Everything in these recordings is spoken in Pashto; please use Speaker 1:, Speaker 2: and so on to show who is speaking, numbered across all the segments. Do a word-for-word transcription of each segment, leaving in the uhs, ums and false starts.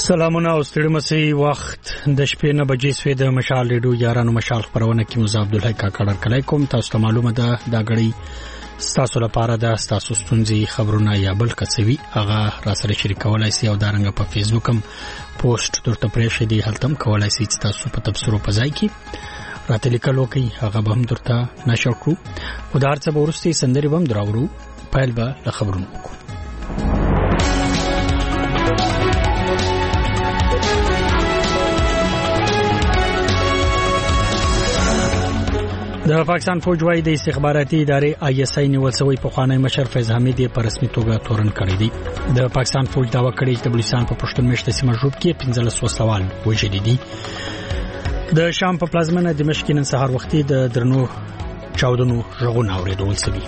Speaker 1: سلامونه او ستړي مسي وخت د شپې نه بجې سوې د مشال ریډیو یارانو مشال خبرونه کې مزه عبد الحی کاکړ کړای کوم. تاسو ته معلومه ده دا غړي تاسو لپاره د تاسو ستونزې خبرونه یا بل کڅوي هغه را سره شریکولای شئ او دارنګ په فیسبوک هم پوسټ درته پرې شئ دی هلتم کولای شئ چې تاسو په تبصرو پځای کې راته لیکلو کوي هغه به هم درته نشر کړو. ودار څه ورستي سندري بم دراورو پایل به له خبرونو وکړو. د پاکستان فوج وايي د استخباراتي ادارې آی اس آی نیول شوی په خوانی مشر فیض حمید په رسمي توګه تورن کړی دی. د پاکستان فوج داوا کړی چې د بلوچستان په پښتون مشت سیمه ژوب کې پنځلس وسلوال وژل دي. د شام په پلازمنه دمشق نن سهار وختي د درنو چاودنو ژغون اوریدل شوی.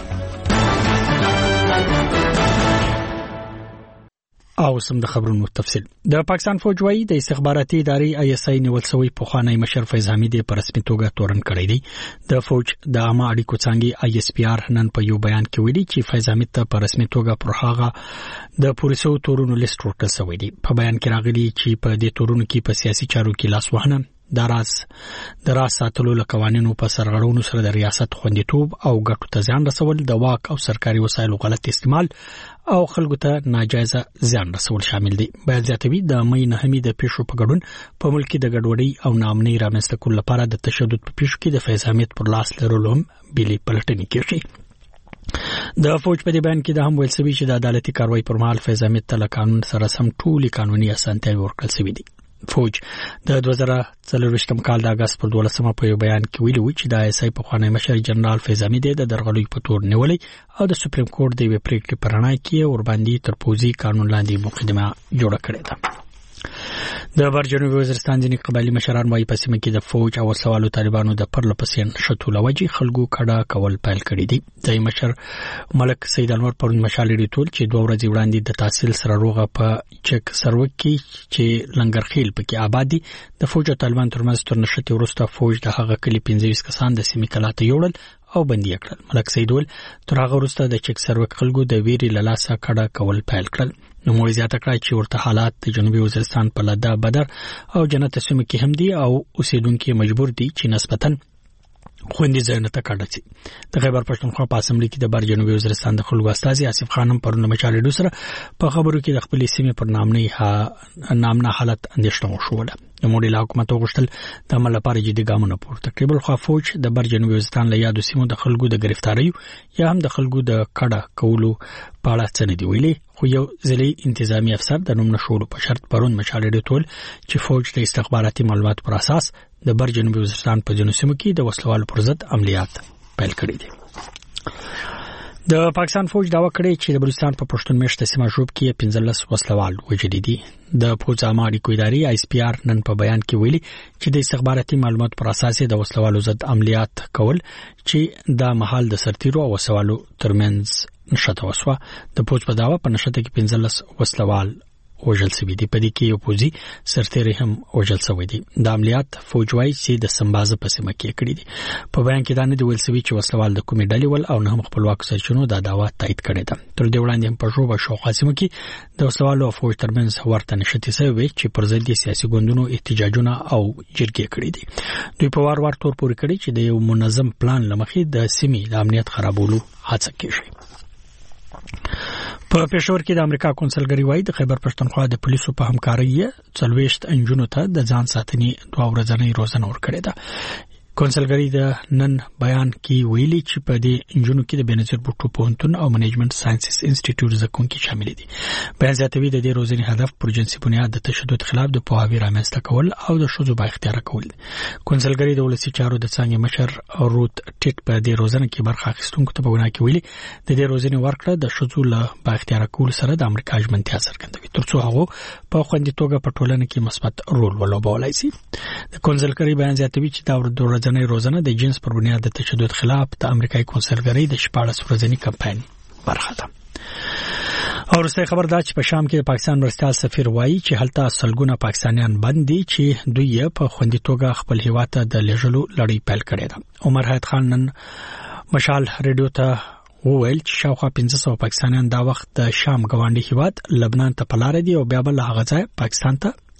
Speaker 1: او سم د خبرونو تفصیل. د پاکستان فوج وايي د استخباراتي ادارې آی اس آی نیول شوی په خوانی مشر فیض حمید په رسمي توګه تورن کړی دی. د فوج د عامه اړیکو څنګه آی اس پی آر نن په یو بیان کې ویلي چې فیض حمید ته په رسمي توګه پر هغه د پولیسو تورونو لیست ورکړل شوی دی. په بیان کې راغلي چې په دې تورونو کې په سیاسي چارو کې لاس وهنه دراز دراز ساتلو له قوانینو په سرغړونو سره د ریاست خوندیتوب او ګټو ته ځان رسول د واک او سرکاري وسایلو غلط استعمال او خلکو ته ناجایزه ځان رسول شامل دي. بیان زیاتوي د مې نهمې د پیښو په ګډون په ملک کې د ګډوډۍ او ناامنۍ رامنځته کولو لپاره د تشدد په پیښو کې د فیض حمید پر لاس لرلو هم بلی پلټنې کیږي. د فوج په دې بیان کې د هم ویل شوی چې د عدالتي کاروایی پر مهال فیض حمید ته له قانون سره سم ټولي قانوني اسانتیاوې ورکړل شوې دي. فوج د دوه زره څلورویشتم کال د اگست پر دولسمه په یو بیان کې ویلي و چې د آی اس آی په خوانی مشر جنرال فیض حمید د درغلۍ په تور نیولې او د سپریم کورټ د وی پریکړې پر اړه کې ور باندې تر پوزي قانون لاندې مقدمه جوړه کړې ده. د برجنوبي وزیرستان ځینې قبایلی مشران وايي په سیمه کې د فوج او سوالو طالبانو د پرلپسین شتول وجې خلکو کډه کول پیل کړی دي. ځای مشر ملک سید انور پرون مشال ډیټول چې دوه ورځې وړاندې د تحصیل سره روغه په چک سروک کې چې لنګرخیل پکې آباد دي د فوج او طالبان ترمنځ تر نشته وروسته فوج د هغه کلی پنځه کسان د سیمې کلاته یوړل او بندي کړل. ملک سیدول تر هغه وروسته د چک سروک خلکو د ویري لاسه کډه کول پیل کړل. نو موږ زیاته کړای چې ورته حالات د جنوبي وزیرستان په لدا بدر او جنت سیمه کې هم دي او اوسیدونکو مجبور دي چې نسبتاً خوندي ځایونه ته کډه شي. د خیبر پښتونخوا په اسمبلی کې د بر جنوبي وزیرستان د خلکو استازي آصف خانم پرونه مشال ډو سره په خبرو کې د خپل سیمه پر نامنۍ ها نامنه حالت اندېښنه وشوله. د موډل حکومت غوښتل د عمل لپاره جدي ګامونه پورته کړي. بل خو فوج د بر جنوبي وزیرستان له یادو سیمو د خلکو د گرفتاریو یا هم د خلکو د کډه کولو په اړه څه نه دی ویلي. خو یو ځلې انتظامی افسر د نوم نشولو په شرط پرون مشال ډو ټول چې فوج د استخباراتي معلومات پر اساس د بر جنوبي وزیرستان په جنوب سیمو کې د وسلوالو پر ضد عملیات پیل کړي دي. د پاکستان فوج داوا کړی چې د بلوچستان په پښتون مشت سیمه ژوب کې پنځلس وسلوال وژل دي. د فوج عامه اړیکو ادارې آی اس پی آر نن په بیان کې ویلي چې د استخباراتي معلومات پر اساس د وسلوالو ضد عملیات کول چې د محل د سرتیرو او وسوالو ترمنځ نشته وسوه. د فوج په داوا په نشته کې پنځلس وسلوال وژل شوی دي. په دې کې یو پوځي سرتیری هم وژل شوی دی. د عملیات فوج وايي چې د سمبازه په سیمه کې کړی دي. په بیان کې دا نه دی ویل شوی چې وسلوال د کومې ډلې ول او نه هم خپلواک سرچینو دا داوا تایید کړی ده. تر دې وړاندې هم په ژوب او شاوخوا سیمو کې د وسلوالو او فوج ترمنځ ورته نشته شوی چې پر ضد سیاسي ګوندونو احتجاجونه او جرګې کړې دي. دوی په وار وار تور پورې کړی چې د یو منظم پلان لمخې د سیمې د امنیت خرابولو هڅه کوي. په پېښور کې د امریکا کونسلګری وايي د خیبر پښتونخوا د پولیسو په همکارۍ څلوېښت انجونو ته د ځان ساتنې دوه ورځنۍ روزنه ورکړې ده. کونسلګری د نن بیان کې ویلي چې په دې انجونو کې د بنظیر بوټو پوهنتون او منیجمنت ساينسز انسټیټیوټ زکونکي شامل دي. بیان زیاتوي د دې روزنې هدف پر جنسي بنیاد د تشدد خلاف د پوهاوي رامنځته کول او د ښځو با اختیار کول. کونسلګری د ولسی چارو د څنګه مشر روت ټیټ په دې روزنه کې برخه اخیستونکو ته په ګناه کې ویلي د دې روزنې ورکړه د ښځو له با اختیار کول سره د امریکا ژمنتیا څرګندوي ترڅو هغه په خوندي توګه په ټولنه کې مثبت رول ولوبولای شي. د کونسلګری بیان زیاتوي چې دا ورځ ورځنۍ روزنه د جنس پر بنیاد د تشدد خلاف د امریکایي کونسلګری د شپاړس ورځني کمپاین برخه ده. او رسته خبر دا چې په شام کې د پاکستان مرستیال سفیر وایي چې هلته سلګونه پاکستانیان بند دي چې دوی په خوندي توګه خپل هیواد ته د لېږلو لړۍ پیل کړې ده. عمر حیات خان نن مشال ریډیو ته وویل چې شاوخوا پنځه سوه پاکستانیان دا وخت د شام ګاونډي هیواد لبنان ته پلار دي او بیا بل هغه ځای پاکستان ته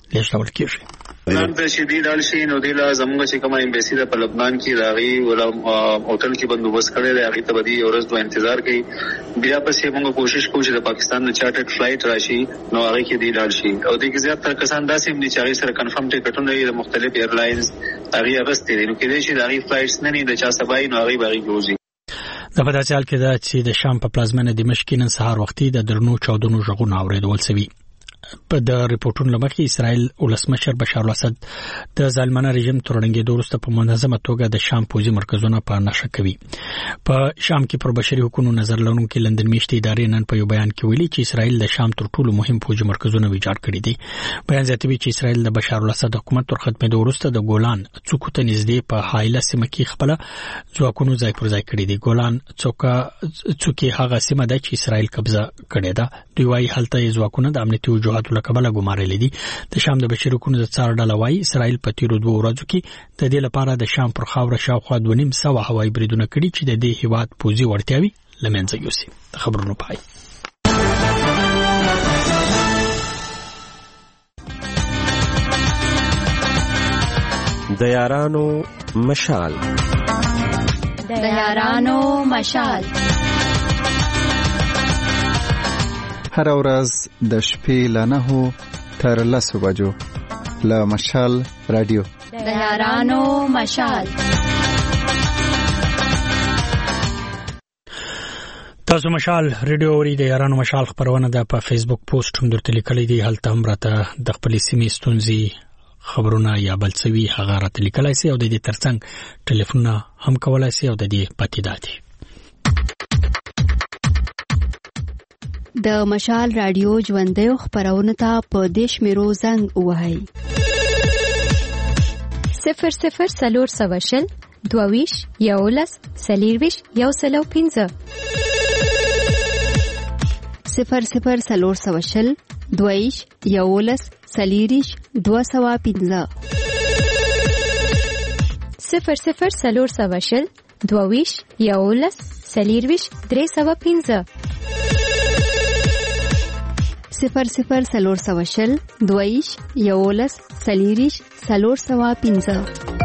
Speaker 1: لیږدول کیږي.
Speaker 2: لبنان ته چې دی لاړ شي نو دی لا زموږ چې کومه ایمبیسي ده په لبنان کې د هغې ولا هوټل کې بندوبست کړی دی، هغې ته به دی ورځ دوه انتظار کوي. بیا پسې موږ کوشش کوو چې د پاکستان نه چارټرډ فلایټ راشي نو هغې کې دی لاړ شي. او دې کې زیاتره کسان داسې هم دي چې هغې سره کنفرم ټکټونه یې د مختلف ایرلاینز هغې اخیستې دي، نو کېدای شي د هغې فلایټس نه وي د چا سبا یي نو هغې به هغې کې وځي.
Speaker 1: دا په داسې حال کې ده چې د شام په پلازمینه دمشق کې نن سهار وختي د درنو چاودنو غږونه اورېدل شوي. په د ریپورتونو لمخې اسرائیل ولسمشر بشار الاسد د ظالمانه رژیم ترړنګېدو وروسته په منظمه توګه د شام پوځي مرکزونه په نښه کوي. په شام کې پر بشري حقوقو نظر لرونکي لندن میشتې ادارې نن په یو بیان کې ویلي چې اسرائیل د شام تر ټولو مهم پوځي مرکزونه ویجاړ کړي دي. بیان زیاتوي چې اسرائیل د بشار الاسد حکومت تر ختمېدو وروسته د ګولان څوکو ته نږدې په حایله سیمه کې خپل ځواکونو ځای پر ځای کړي دي. ګولان څوکه څوکي هغه سیمه ده چې اسرائیل قبضه کړې ده. دوی وايي هلته یې ځواکونه د امنیتي وجوهاتو له کبله ګمارلي دي. د شام د بشري حقوقو د څار ډله وايي اسرائیل په تیرو دوه ورځو کې د دې لپاره د شام پر خاوره شاوخوا دوه نیم سوه هوایي بریدونه کړي چې د دې هیواد پوځي وړتیاوې له منځه یوسي. د خبرونو پای.
Speaker 3: د یارانو مشال
Speaker 4: د یارانو مشال
Speaker 5: هر ورځ د شپې له نهو تر لسو بجو له مشال رادیو
Speaker 4: د یارانو مشال.
Speaker 1: تاسو مشال ریډیو اوري. د یارانو مشال خبرونه ده په فیسبوک پوسټ هم درته لیکلي دي. هلته هم راته د خپلې سیمې ستونزې خبرونه یا بل څه وي هغه راته لیکلای سي او د دې ترڅنګ ټلیفونونه هم کولای سي او د دې پاتې دي.
Speaker 6: د مشال رادیو ژوندۍ خبرونه ته په دیش میرو زنګ وهاي
Speaker 7: صفر صفر سلور سوشل دوویش یولس سلیرویش یو سلو پینزه
Speaker 6: صفر صفر سلور سوشل دوویش یولس سلیریش دو سوا پینزه
Speaker 7: صفر صفر سلور سوشل دوویش یولس سلیرویش درې سوا پینزه
Speaker 6: صفر صفر سلور سوشل دویش یولس سلیریش سلور سوا پینزه.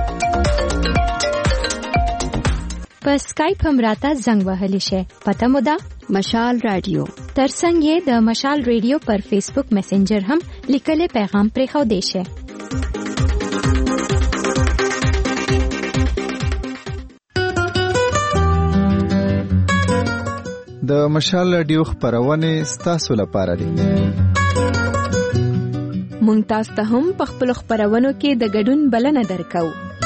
Speaker 7: په سکایپ هم راته زنګ وهلی شي. پته مو ده
Speaker 6: مشال رادیو.
Speaker 7: ترڅنګ یې د مشال رادیو پر فیسبوک میسنجر هم لیکلي پیغام پرېښو دی شي.
Speaker 5: د مشال رادیو خبرونه ستاسو لپاره دي.
Speaker 8: مونږ تاسو ته هم په خپل خبرونو کې د ګډون بلنه درکو.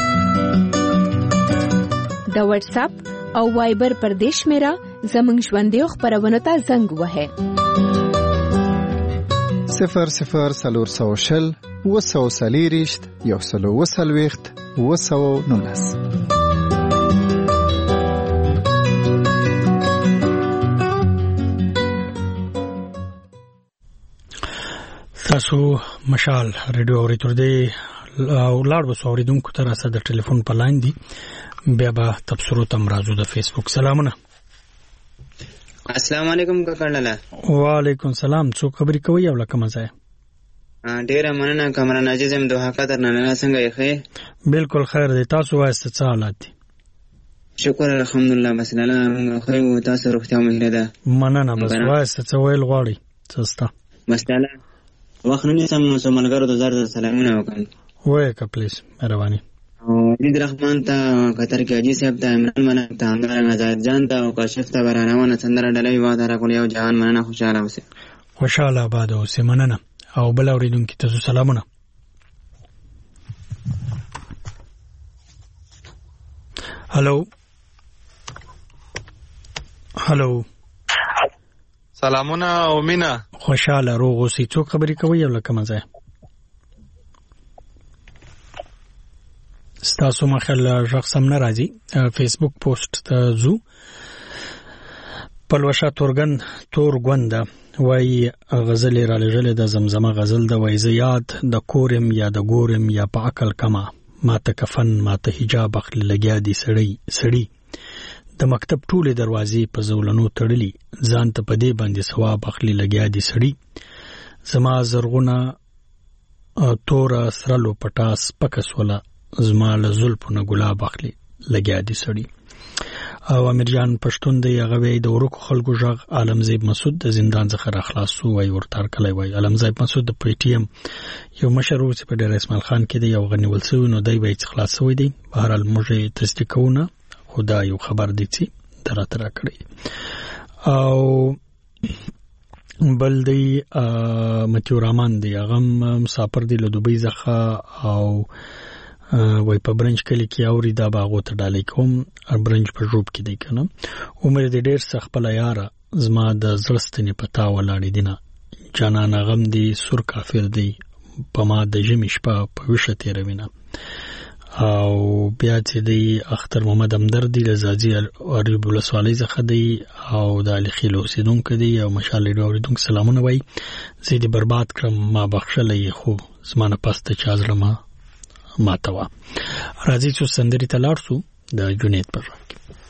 Speaker 8: د واتس اپ او وایبر پر دیش میرا زمونږ ژوندۍ خبرونو ته زنګ وهه
Speaker 5: صفر صفر سلور سوشل وسو سلیریشت یو سلو وسلويخت وسو نولس.
Speaker 1: تاسو مشال ریډیو اوري تر دې لاړ وسو اوریدونکو ته راسه د ټلیفون په لاین دي. بیا به تبصرو تم راځو د فیسبوک. سلامونه.
Speaker 9: السلام علیکم کاکړه.
Speaker 1: وعلیکم السلام. څو خبرې کوي او لکه مزه.
Speaker 9: ډیره مننه کامران عزیز هم دوه خاطر نه نه څنګه یې ښه؟
Speaker 1: بالکل خیر دی. تاسو واسه څه حالات دي؟
Speaker 9: شکر الحمدلله. بس نه موږ خو تاسو روغتیا مهله ده.
Speaker 1: مننه. بس واسه څه ویل غواړي څه
Speaker 9: مساله وخت نه سم سملګرو د زړه سلامونه وکړم.
Speaker 1: وای کا پلیز مهرباني.
Speaker 9: عید رحمان ته قطر کې اجي صاحب ته عمران منه ته همدارنګه آزاد جان ته او کاشف ته برانوانه څندره ډلې واده را کول یو جهان مننه. خوشاله اوسه.
Speaker 1: خوشاله آباد اوسه. مننه. او بل اوریدونکو ته سلامونه. هالو هالو
Speaker 10: سلامونه او مینا.
Speaker 1: خوشاله روغ اوسې. څوک خبرې کوي او لکه مزه ستاسو مخه له شخصم ناراضي. فیسبوک پوسټ ته زو پلوشا تورګن تورګوند وای غزل را لژل د زمزمه غزل د وای زیاد د کورم یا د ګورم یا په عقل کما ماته کفن ماته حجاب اخلي لګیا دي سړی سړی د مکتب ټوله دروازې په زولنو تړلي ځان ته په دې باندې ثواب اخلي لګیا دي سړی زما زرغونه تور سرلو پټاس پکس ولا زما له زلفونه ګلاب اخلي لګیا دي سړی. او امیرجان پښتون دی هغه وی د ورکو خلکو ژغ عالمزیب مسعود د زندان څخه خلاص شو وای ورتار کلی وای. عالمزیب مسعود د پی ټی ایم یو مشر و چې په ډیر اسماعیل خان کې دی یو غنی ولسو نو دی وای چې خلاص شوی دی. بهر الموجه تصدیق کوونه خدا یو خبر دی چې دراترا کړی. او بل دی متیو رامان دی هغه مسافر دی له دوبۍ څخه او وای په برنج کلی کې اوري دا باغو ته ډالې کوم برنج په جوب کې دی کنه. عمر دې ډیر سخت په یاره زما د زړستنې پتا ولاړې دینه جانان غم دی سور کافر دی په ما د جمی شپه په وشه تیروینه. او بیا چې دی اختر محمد همدردی لزازی اریب ولسوالۍ څخه دی او د علي خیل اوسیدونکو دی او مشال ډیو اوریدونکو سلامونه وای. زه دې برباد کړم ما بخښلې خو زمانه پسته چا زړه ما ماتوا. راځي چې سندري ته لاړ شو د جنید پر راک.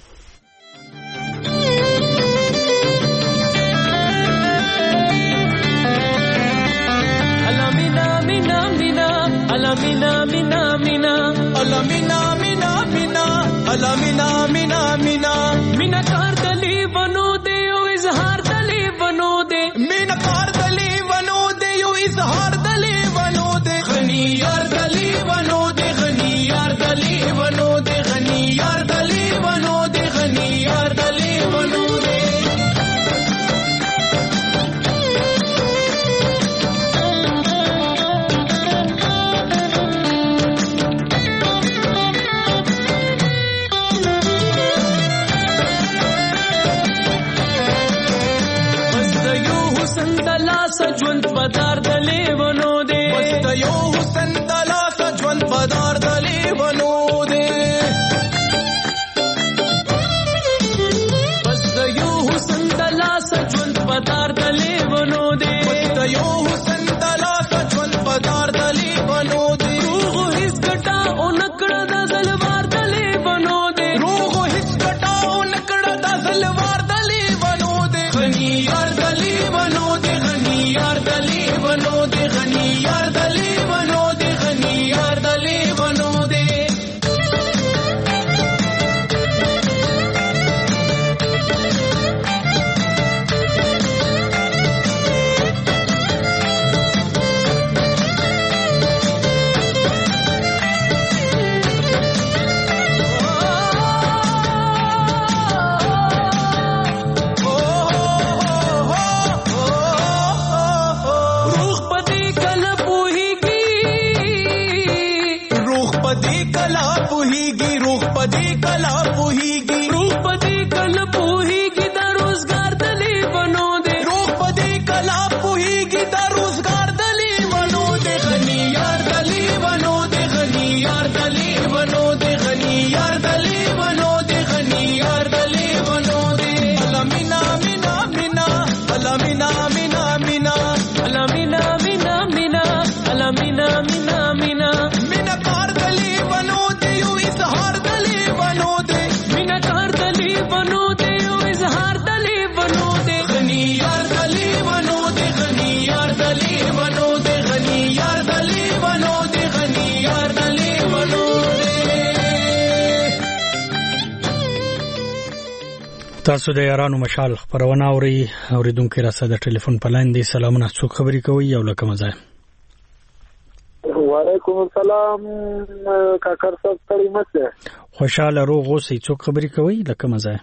Speaker 10: Alamina mina mina alamina mina mina alamina mina mina alamina mina mina mina kar dali bano de o izhar dali bano de mina kar dali bano de o izhar dali bano de ghani yar dali bano de ghani yar dali bano de ghani yar dali bano de ghani yar dali bano de سجون پدار دلی ونو دے وست یو حسن دلا سجون پدار دلی ونو دے وست یو حسن دلا سجون پدار دلی ونو دے وست یو حسن دلا سجون پدار دلی ونو دے روغ ہس کٹا او نکڑا دا سلوار دلی ونو دے روغ ہس کٹا او نکڑا دا سلوار دلی ونو دے غنی یار دلی ونو دے یار دلی بنو دے غنی یار دلی بنو دے غنی یار دلی بنو دے
Speaker 1: تاسو د یارانو مشال خبرونه اوري اوریدونکو را ساده ټلیفون په لاین دی. سلامونه، څوک خبري کوي یو لکه مزه؟
Speaker 11: وعلیکم السلام کاکر صاحب ستړي مشه
Speaker 1: خوشاله روغ اوسئ. څوک خبري کوي لکه مزه؟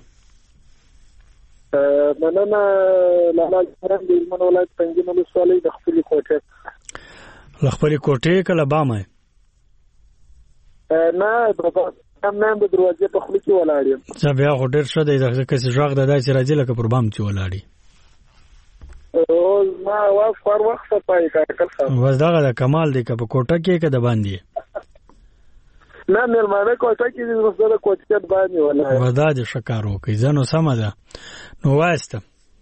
Speaker 11: مننه لالا جرم د هلمند ولایت پنځم ولسوالۍ د خپلې کوټې
Speaker 1: له خپلې کوټې کله بامه
Speaker 11: نه بابا هم نه د دروازې په خوله کې ولاړ یم.
Speaker 1: زه بیا خو ډېر ښه دی دغه کسې غږ د داسې راځي لکه پر بام چې ولاړې.
Speaker 11: اوس ما واف خور وخت پای کاکر صاحب
Speaker 1: بس دغه د کمال دی که په کوټه کې که د باندې
Speaker 11: نه مېلمانه کوټه کې دي اوس د کوټې باندې ولاړ
Speaker 1: بس دا دې ښه کار وکړئ. زه نو سمه ده نو وایسته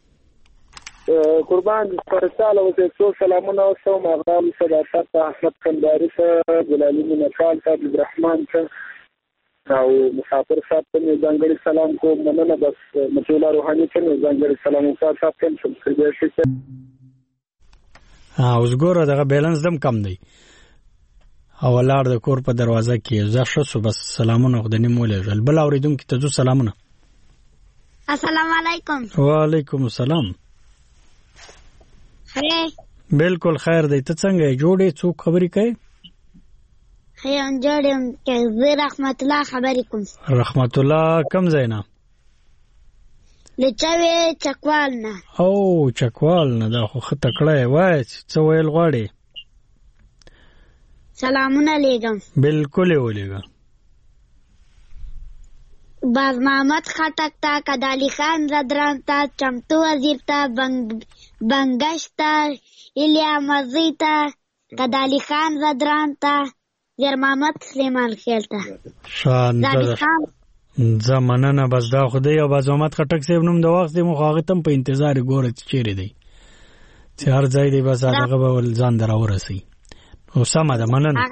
Speaker 11: قربان پرساله اوسې څو سلامونه اوسم اغرام صداقت احمد کنداري صاحب جلالي منقال صاحب عبدالرحمن صاحب او مسافر صاحب ته ځانګړي سلام کوم. مننه بس مجوله روحاني ته ځانګړي سلام او صاحب ته سبسکرایب شئ.
Speaker 1: ها اوس ګوره دغه بیلانس دم کم دی او ولار د کور په دروازه کې زه شو بس سلامونه خدای نیم ولېږل بل اوریدونکو ته ځو سلامونه
Speaker 12: السلام علیکم
Speaker 1: وعلیکم السلام
Speaker 12: خیر
Speaker 1: بالکل خیر دی ته څنګه جوړې څوک خبرې کوي
Speaker 12: خیر جوړم کې زه رحمت الله خبرې کوم
Speaker 1: رحمت الله کم زینا
Speaker 12: لچوي چکوال نه
Speaker 1: او چکوال نه دا خو خطه کړای وای څه ویل غواړي
Speaker 12: سلامونه لېږم
Speaker 1: بالکل ولېږه
Speaker 12: باز محمد خټک ته کدالی خان زدران ته چمتو وزیر ته بنگ بنگش ته ایلیا مزی ته کدالی خان زدران ته زیر محمد سلیمان خیل ته
Speaker 1: شاندار زمانه بس دا خدای او باز محمد خټک صاحب نوم د وخت دی مو هغه تم په انتظار ګوره چیرې دی چې هر ځای دی بس هغه به ځان دراورسي او سمه ده مننه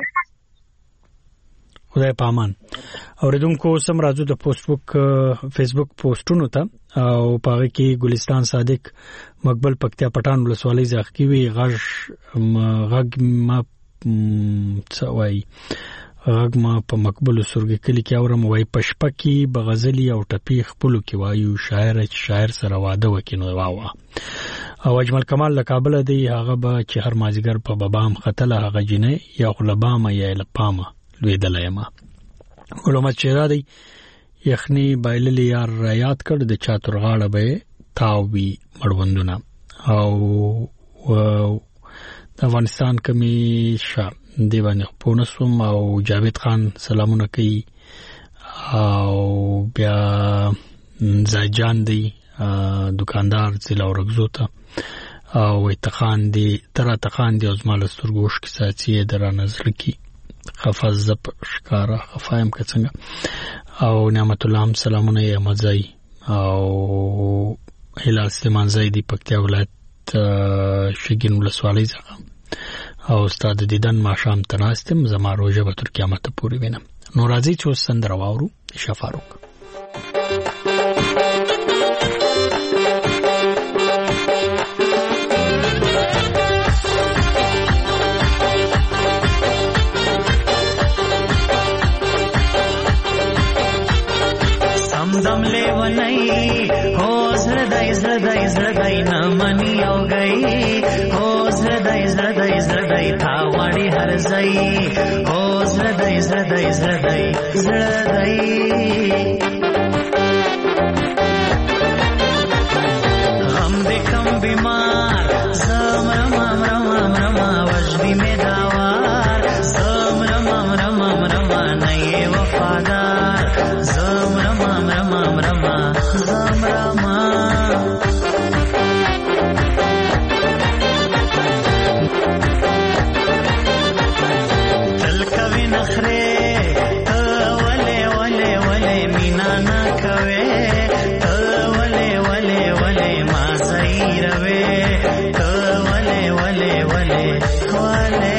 Speaker 1: خدای پامان اوریدونکو سم راځو د فیسبوک فیسبوک پوسټونو ته او په هغه کې ګلستان صادق مقبل پکتیا پټان ولسوالۍ ځخ کې وی غږ غږ ما څوای غږ ما په مقبل سرګ کلی کې اورم وای پشپکی بغزلی او ټپی خپلو کې وایو شاعر شاعر سره واده وکینو واوا او اجمل کمال له کابل دی هغه به چې هر مازیګر په بابام خطله هغه جنې یا خلبامه یا لپامه لوی دلایم علامت شیرازی یخنی بایللی یار را یاد کړ د چاتورغاړه به تاوی مړوندونه او د افغانستان کمیشه دیوانه پونسوم او جاوید خان سلامونه کوي او بیا زاجان دی دکاندار ضلع ورغزو ته او اتخان دی تر اتخان دی از مال سترګوش کی ساتي در نظر کی خفاز زپ شکارا خفایم که څنګه او نعمت الله هم سلامونه یې مزای او هلال سلیمان زیدی پکتیا ولایت شګین ولسوالۍ څخه او استاد دیدن ما شام تناستم زما روزه به تر قیامت پورې وینم نو راځي چې سندره واورو شفاروق
Speaker 10: दम ले वनई हो हृदय हृदय हृदय न मनी हो गई हो हृदय हृदय हृदय था वाड़ी हर जई हो हृदय हृदय हृदय हृदय हम दे कम बीमार जम रम रम रम वजदी में दावार जम रम रम रम नए वफादार जम रम रम रम जम रमा चल कवि नखरे तो वले वले वले मीना ना कवे तो वले वले वले मा सही रवे तो वले वले वले वले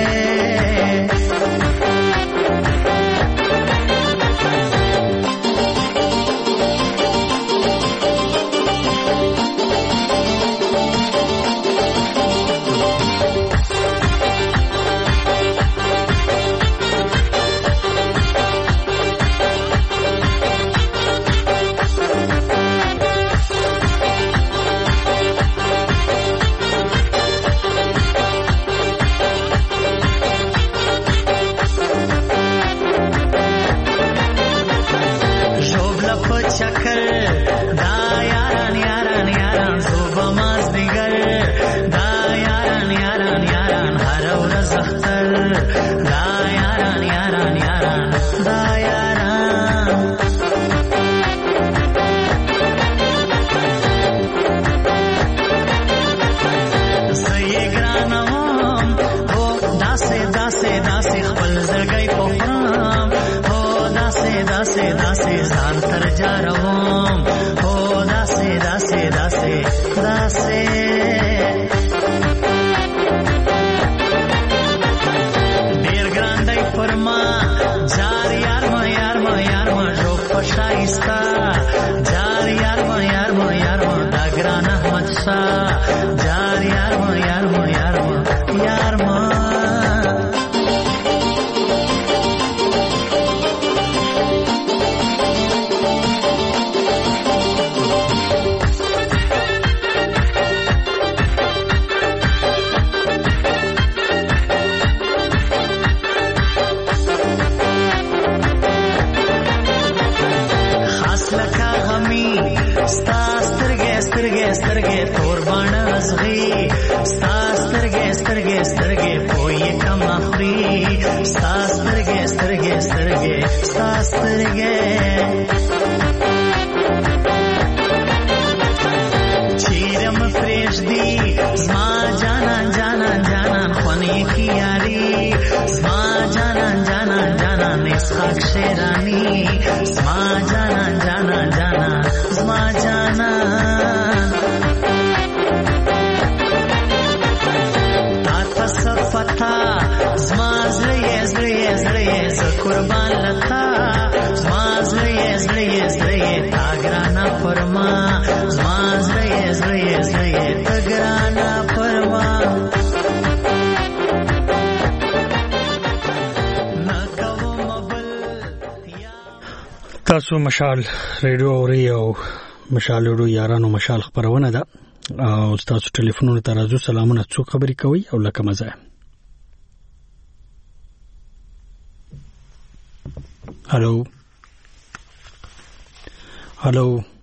Speaker 10: ستا سترګې سترګې سترګې تور باڼه ازغي ستا سترګې سترګې سترګې پوي کم اخري ستا سترګې سترګې سترګې ستا سترګې چیرم پرېږدي زما جانان جانان جانان خونې کې یاري زما جانان جانان جانان اسحاق شیرانی زما جانان جانان جانان زما جانان تا تصفتا زما زړه زړه زړه ز قربان لتا زما زړه زړه زړه تا ګرانا فرما زما زړه زړه زړه تا ګرانا فرما
Speaker 1: تاسو مشال ریډیو اوري او مشال ریډیو یارانو مشال خبرونه ده او تاسو ټلیفونونو ته راځو سلامونه څو خبرې کوي او لکه مزه هالو هالو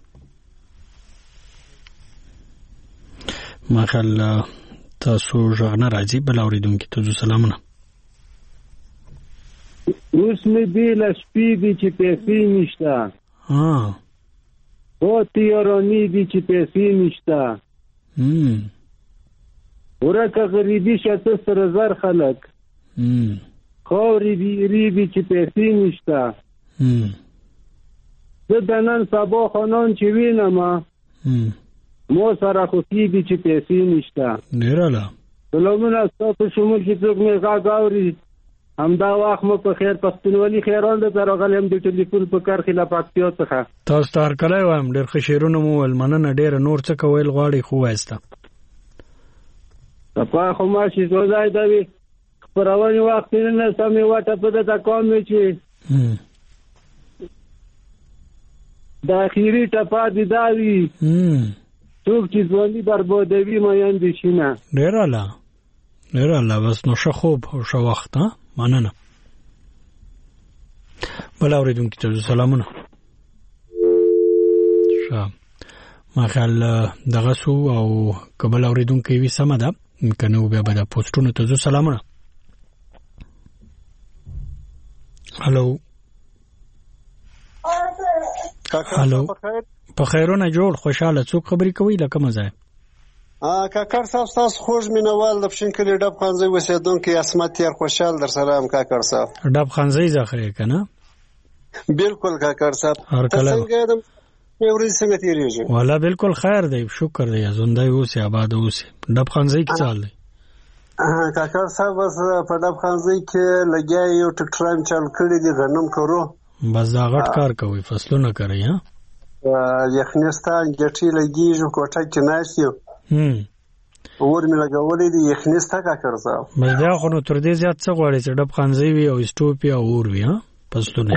Speaker 1: ماخل تاسو ژغنه راځي بل اوریدونکو ته سلامونه
Speaker 13: اوس مې دی له شپې دي چې پیسې نشته
Speaker 1: ها
Speaker 13: او تیارانی دي چې پیسې نشته
Speaker 1: هم
Speaker 13: ورکه غریبي شته سره زر خلک
Speaker 1: هم
Speaker 13: خوري دي ریبي چې پیسې نشته
Speaker 1: هم
Speaker 13: زه د نن سبا خانان چې وینم
Speaker 1: هم
Speaker 13: مو سره خو دي چې پیسې نشته
Speaker 1: ډیراله
Speaker 13: سلامونه تاسو شمول چې څوک مې غاګ اوري همدا وخت مو په خیر پښتونولي خیران ده راغلم د ټلیفون په کار خلاف اکتیو څخه
Speaker 1: تاسو تار کله وایم ډېر خشیرونه مو ول مننه ډېر نور څه کول غواړي خو واسته
Speaker 13: په خو ما شي زوځای دی پرونی وخت نه سمې واټه په دغه کوم چې د اخیری ټپا دي داوی څوک چې ځواني بربادوي مې اند شینه
Speaker 1: ډېر اعلی ډېر اعلی بس نو ښه خوب او ښه وخت ها مننه بل اوریدونکو ته سلامونه ښه ما خیال دغه سو او قبل اوریدونکو وی سم ده کنه بیا به د پوسټونو ته سلامونه هالو هالو په خیرونه جوړ خوشاله څوک خبرې کوي لکه مزه
Speaker 14: ا کاکر صاحب تاسو خوږ مینوال د پښین کلی ډب خانزي وسیدونکو اسمت تیر خوشال در سره هم کاکر صاحب
Speaker 1: ډب خانزي ځخه کنه
Speaker 14: بالکل کاکر صاحب څنګه دم یوري څنګه تیریږي
Speaker 1: والا بالکل خیر دی شکر دی زنده اوسه آباد اوسه ډب خانزي کې چال دی
Speaker 14: کاکر صاحب بس په ډب خانزي کې لګیا یو ټکټرام چل کړی دی غنم کرو
Speaker 1: بس دا غټ کار کوي فصلونه کوي ها
Speaker 14: یخنستان ګټي لګیږي کوټه کې ناشيو
Speaker 1: هم
Speaker 14: اور مې لګولې دي یخنستا کاکر صاحب
Speaker 1: مې دا خو نو تر دې زیات څه غواړي چې ډب خانزي وي او استوپی او اور وي ها فصلونه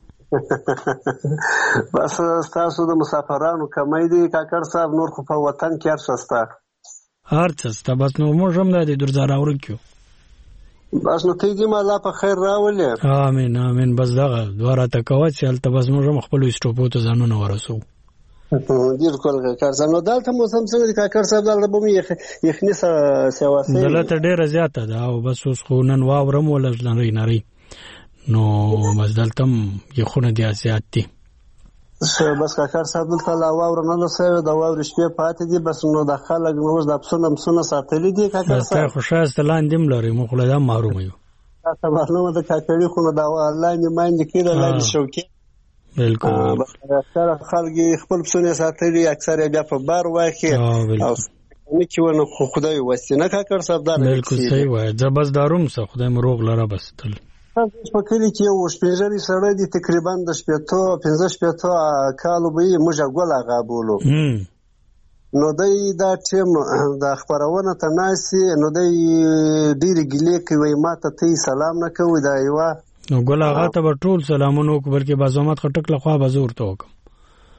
Speaker 14: بس تاسو د مسافرانو کمای دي کاکر صاحب نور خو په وطن کې ارشستا
Speaker 1: ارچستا بس نو موږ هم د دې درځار اورکو
Speaker 14: بس نو ته دې ما الله په خیر راولې
Speaker 1: امين امين بس دغه دواره تکوت چې البته بس موږ هم خپل استوپو ته ځانونه ورسو
Speaker 14: ډیر کول کاکر صاحب نو دلته موسم څنګه دي کاکر صاحب دلته به مې یخني سیواسي
Speaker 1: دلته ډیره زیاته ده او بس اوس خو نن واورم ولر نری نری نو بس دلته یخونه دي زیات دي
Speaker 14: بس کاکر صاحب دلته لا واور نه نو سوي دا واور شپه پاتې دي بس نو د خلک نو د افسونه مسونه ساتلې دي کاکر صاحب
Speaker 1: خوشاله ستلاندیم لري مو خو لا محروم یو
Speaker 14: تاسو معلومه ده کاکړي خو دا الله نه ماندې کړه لا شوکي
Speaker 1: بالکل
Speaker 14: اکثر خلک خپل مسونه ساتلي اکثر بیا په بار واخی او نو چې ونه خدای وسینه کاکر صاحب دا
Speaker 1: بالکل صحیح وای زبس داروم څه خدای مروغ لره بس تل
Speaker 14: تاسو په کلی کې یو شپږري سره دي تقریبا د شپږ پنځه شپږ کالو به موږ غول هغه بولو نو دای دا ټیم د خبرونه ته ناسي نو دای ډیر ګلې کوي ماته ته سلام نه کوي دا یو
Speaker 1: نو ګل هغه ته ټول سلامونه کوي بلکې بازومات خټک له خوا بزور ته وکم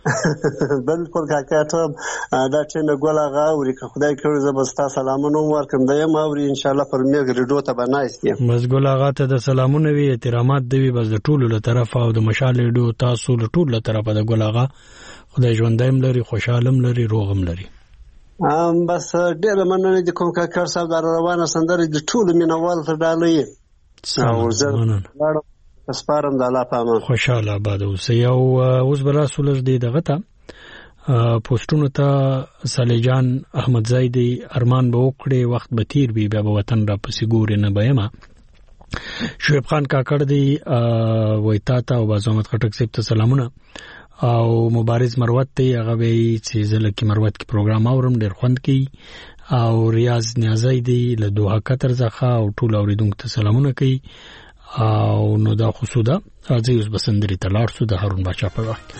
Speaker 14: بالکل کاکا ته دا ټینګه ګل هغه اوري که خدای کړي زه به ستا سلامونه ورکړم دا یم اوري انشاءالله پر میږ ریډیو ته به ناست یم
Speaker 1: بس ګل هغه ته د سلامونه وي احترامات دی وي بس د ټولو له طرفه او د مشال ریډیو تاسو له ټولو له طرفه د ګل هغه خدای ژوندی هم لري خوشحاله هم لري روغ هم لري
Speaker 14: بس ډېره مننه دي کوم کاکړ صاحب دا روانه سندرې د ټولو مینوال ته ډالۍ او زه سپارم د الله په امان
Speaker 1: خوشحاله آباد اوسئ او اوس به راسو لږ دی دغه ته پوسټونو ته صالح جان احمدزی دی ارمان به وکړې وخت به تیر وي بیا به وطن را پسې ګورې نه به یمه شعیب خان کاکړ دی وایي تا ته او باز احمد خټک صاحب ته سلامونه او مبارز مروت دی هغه وایي چې زه لکه مروت کې پروګرام اورم ډېر خوند کوي او ریاض نیازی دی له دوحه قطر څخه او ټول اوریدونکو ته سلامونه کوي او نو دا خصوصا راځي اوس بسندري ته لاړ شو د هارون باچا په وخت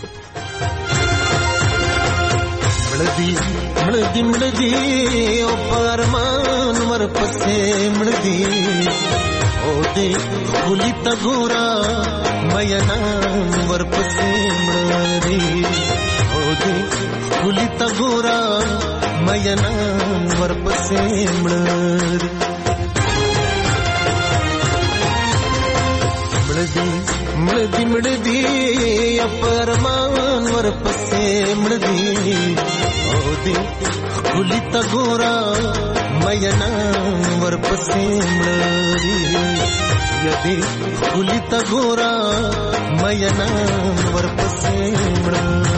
Speaker 10: مړدي مړدي مړدي او پرمان ور پسې مړدي او دې خولي تا ګورا مېنا ور پسې مړدي او دې خولي تا ګورا مېنا ور پسې مړدي مړدي مړدي پرمان ور پسې مړدي او دې خولي تا ګورا مېنا ور پسې مړدي یدې خولي تا ګورا مېنا ور پسې مړدي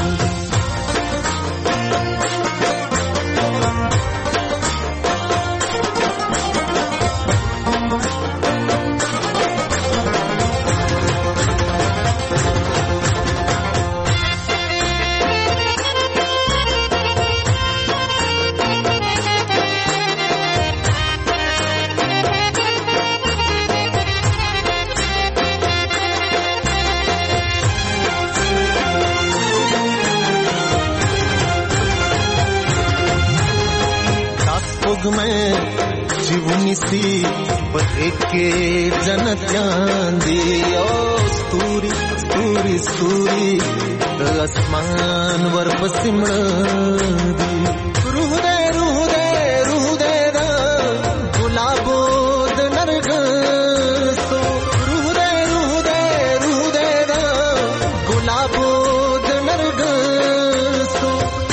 Speaker 10: में जीवनी सी पते के जन्नत जांदी ओ स्तूरी स्तूरी स्तूरी आसमान वर पसिमड़ी रूह दे रूह दे रूह दे दा गुलाबो द नरग सो रूह दे रूह दे रूह दे दा गुलाबो द नरग सो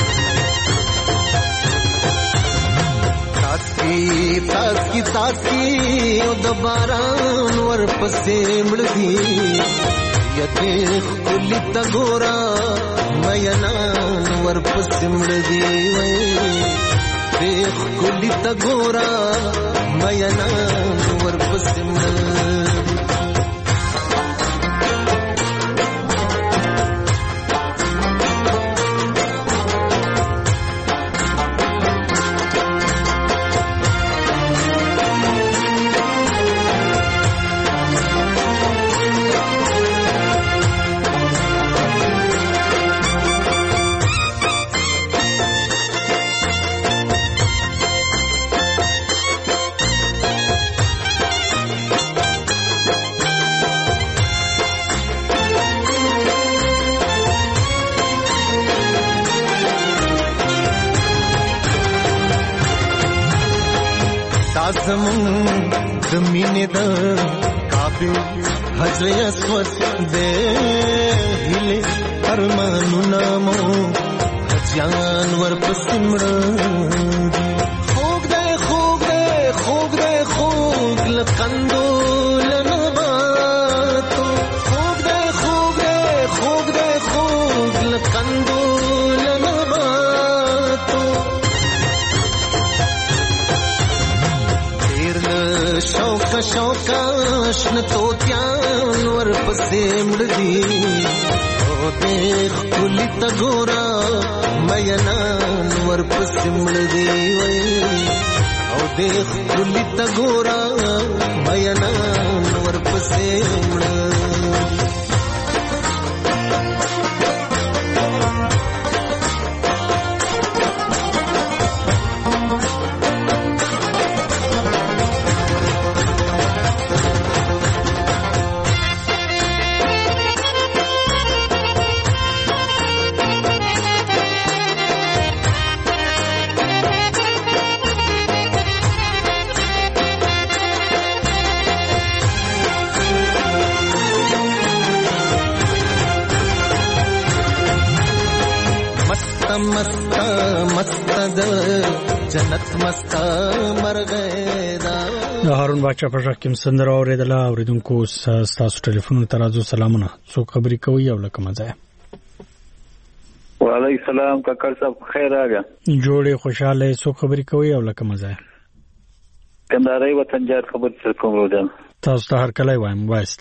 Speaker 10: तास्की तास्की द बारान वर पसे मड़दी यते खुली त गोरा मयनान वर पसे मड़दी देख खुली त गोरा मयनान वर पसे मड़दी मीने द काबे हजरे अस्वत दे हिले अरमानु नामो जानवर पसिमड़ खूब दे खूब दे खूब दे खूब लकंदो लनबातो खूब दे खूब दे खूब दे खूब लकंदो लनबातो शौका शौका शौकाश तोत्यान वर पसे मड़दी ओ देख खुली त गोरा मयनान वर पसे मड़दी ओ देख खुली त गोरा मयनान वर पसे मड़दी
Speaker 15: مست مست د جنت مست مرغیدا.
Speaker 1: د هارون باچا په ځکه کوم سندره اوریدله اوریدونکو تاسو ټلیفون ته راځو. سلامونه، څوک خبرې کوي او لکه مزه؟
Speaker 16: وعلیکم السلام کاکړ صاحب، خیر راغی.
Speaker 1: جوړې خوشاله، څوک خبرې کوي او لکه مزه؟
Speaker 16: کندهاري وطن جار خبر سره کوم روزان.
Speaker 1: تاسو ته هر کله وایم وایست.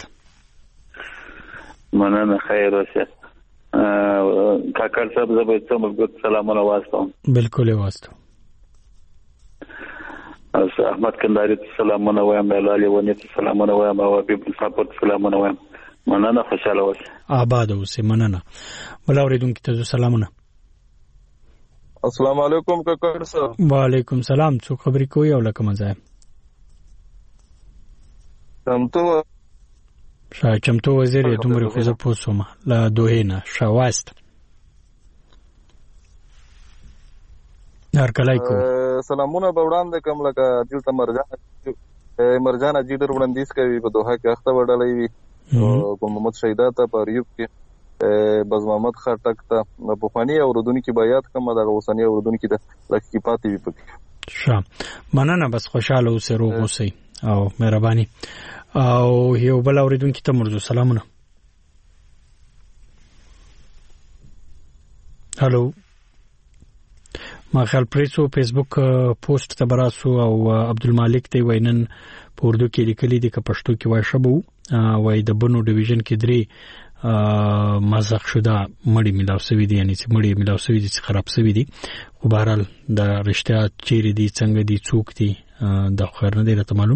Speaker 16: مننه، خیر اوسه. کاکړ صاحب زبر ته مګت سلامونه واسطم.
Speaker 1: بالکل واسطم.
Speaker 16: اس احمد کندهاري ته سلامونه وایم، لالي ونی ته سلامونه وایم، او حبيب صاحب ته سلامونه وایم. مننه، خوشاله اوسه.
Speaker 1: آباد اوسه. مننه. بل اوریدونکو ته سلامونه.
Speaker 17: السلام علیکم کاکړ صاحب.
Speaker 1: وعلیکم السلام، څوک خبرې کوي او لکه مزه؟
Speaker 17: چمتو
Speaker 1: شاه چمتو وزیر دومره خو زه پوسوم لا دوه نه شواست هر کله کو
Speaker 17: سلامونه به وړاندې کوم لکه دلته مرجان مرجان جیډر وړاندیز کوي په دوحه کې اخته وډلې وي او محمد شهیدات په ریوب کې بز محمد خټک ته په فانی اوردونکو بیات کوم د اوسنی اوردونکو د لکه پاتې وي پکې.
Speaker 1: ښه، مننه، بس خوشاله اوسئ، روغ اوسئ او مهرباني. او یو بل اوریدونکو ته مرزو سلامونه. هالو، ما خیال پریسو فیسبوک پوسټ ته براسو او عبدالمالک دی وینن په اردو کې لیکلي دي که پښتو کې وای شبو وای د بنو ډیویژن کې درې مازغ شده مړی ملاو سوي دي، یعنی چې مړی ملاو سوي دي چې خراب سوي دي. خو بهرحال د رښتیا چیرې دي، څنګه دي، څوک دي، دا خیر نه دی راته معلوم.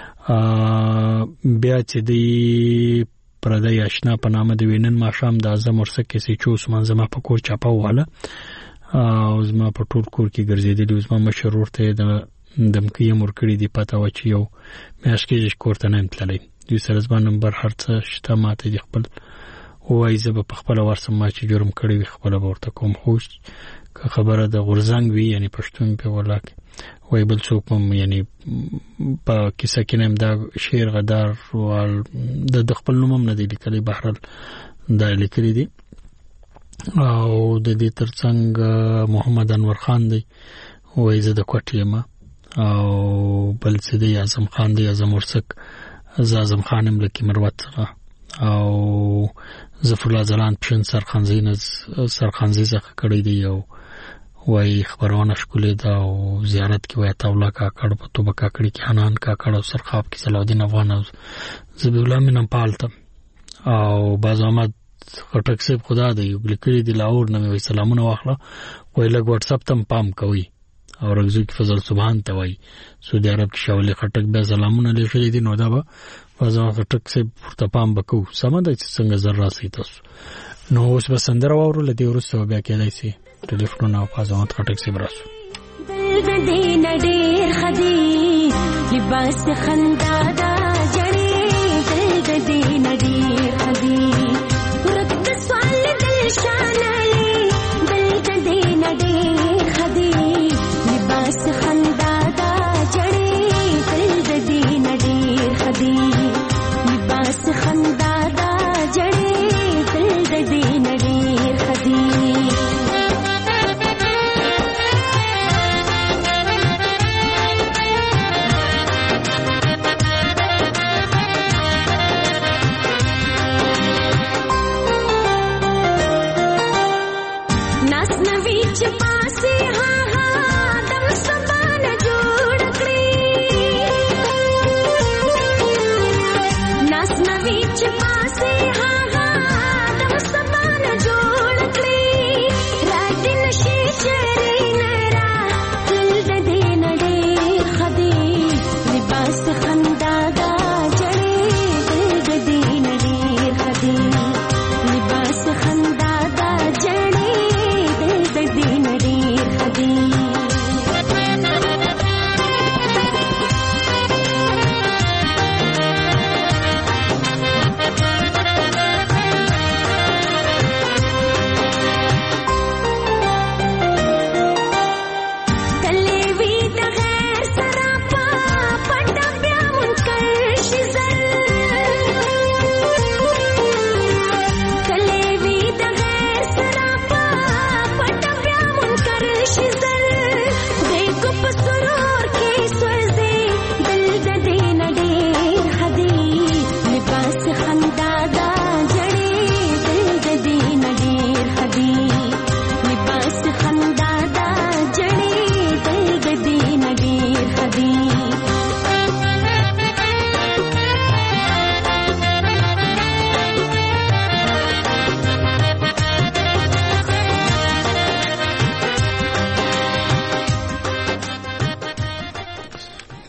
Speaker 1: بیا چې دی پردی آشنا په نامه د وینن ماښام د اعظم ورسک کې سې چې عثمان زما په کور چاپه وواله او زما په ټول کور کې ګرځېدلی، زما مشر ورور ته د دمکې یې ورکړي دي، پته وه چې یو میاشت کېږي کور ته نه یم تللی. دوی سره زما نمبر هر څه شته، ماته دي خپل ووایي، زه به په خپله ورسم، ما چې جرم کړی وي خپله به ورته کوم. خو که خبره د غورځنګ وي، یعنی پښتون په ولا کې وای بل څوک هم یعنی په کیسه کې نیم دا شعر غدار وال د خپل نوم هم نه دی لیکلی، بهرحال دا لیکلی دي. او د دې ترڅنګ محمد انور خان دی وای زه د کوټې یم، او بل څه دی اعظم خان دی، اعظم ورسک، زه اعظم خان یم لکه مروت څخه، او ظفر الله ځلان پشن سرخانزي نه سرخانزي څخه کړی دی، او وای خبرونه شکولې دا او زیارت کې وای تاولا کاکړ په توبه کاکړي کې حنان کاکړ او سرخاب کې صلاحالدین افغان او زبی الله مینم پالته او باز احمد خټک صاحب خدا دی لیکلي دی لاهور نه وای سلامونه واخله، وای لګ واتس اپ تم پام کوي، او رغزو کې فضل سبحان ته وای سعودي عرب کې شاولې خټک به سلامونه لیکلي دي. نو دا به باز خټک صاحب ورته پام وکړو، سم ده چې څنګه زر راسي تاسو. نو اوس به سندره واورو لدی ورسره بیا کېدای شي ټلیفون او فازات خټک صاحب راسو.
Speaker 18: دل دې نډیر خدي لباس خندا دا جړې، دل دې نډیر خدي ورته سوال دل شانلې، دل دې نډیر خدي لباس خندا دا جړې، دل دې نډیر خدي لباس خندا دا جړې، دل دې نډیر خدي.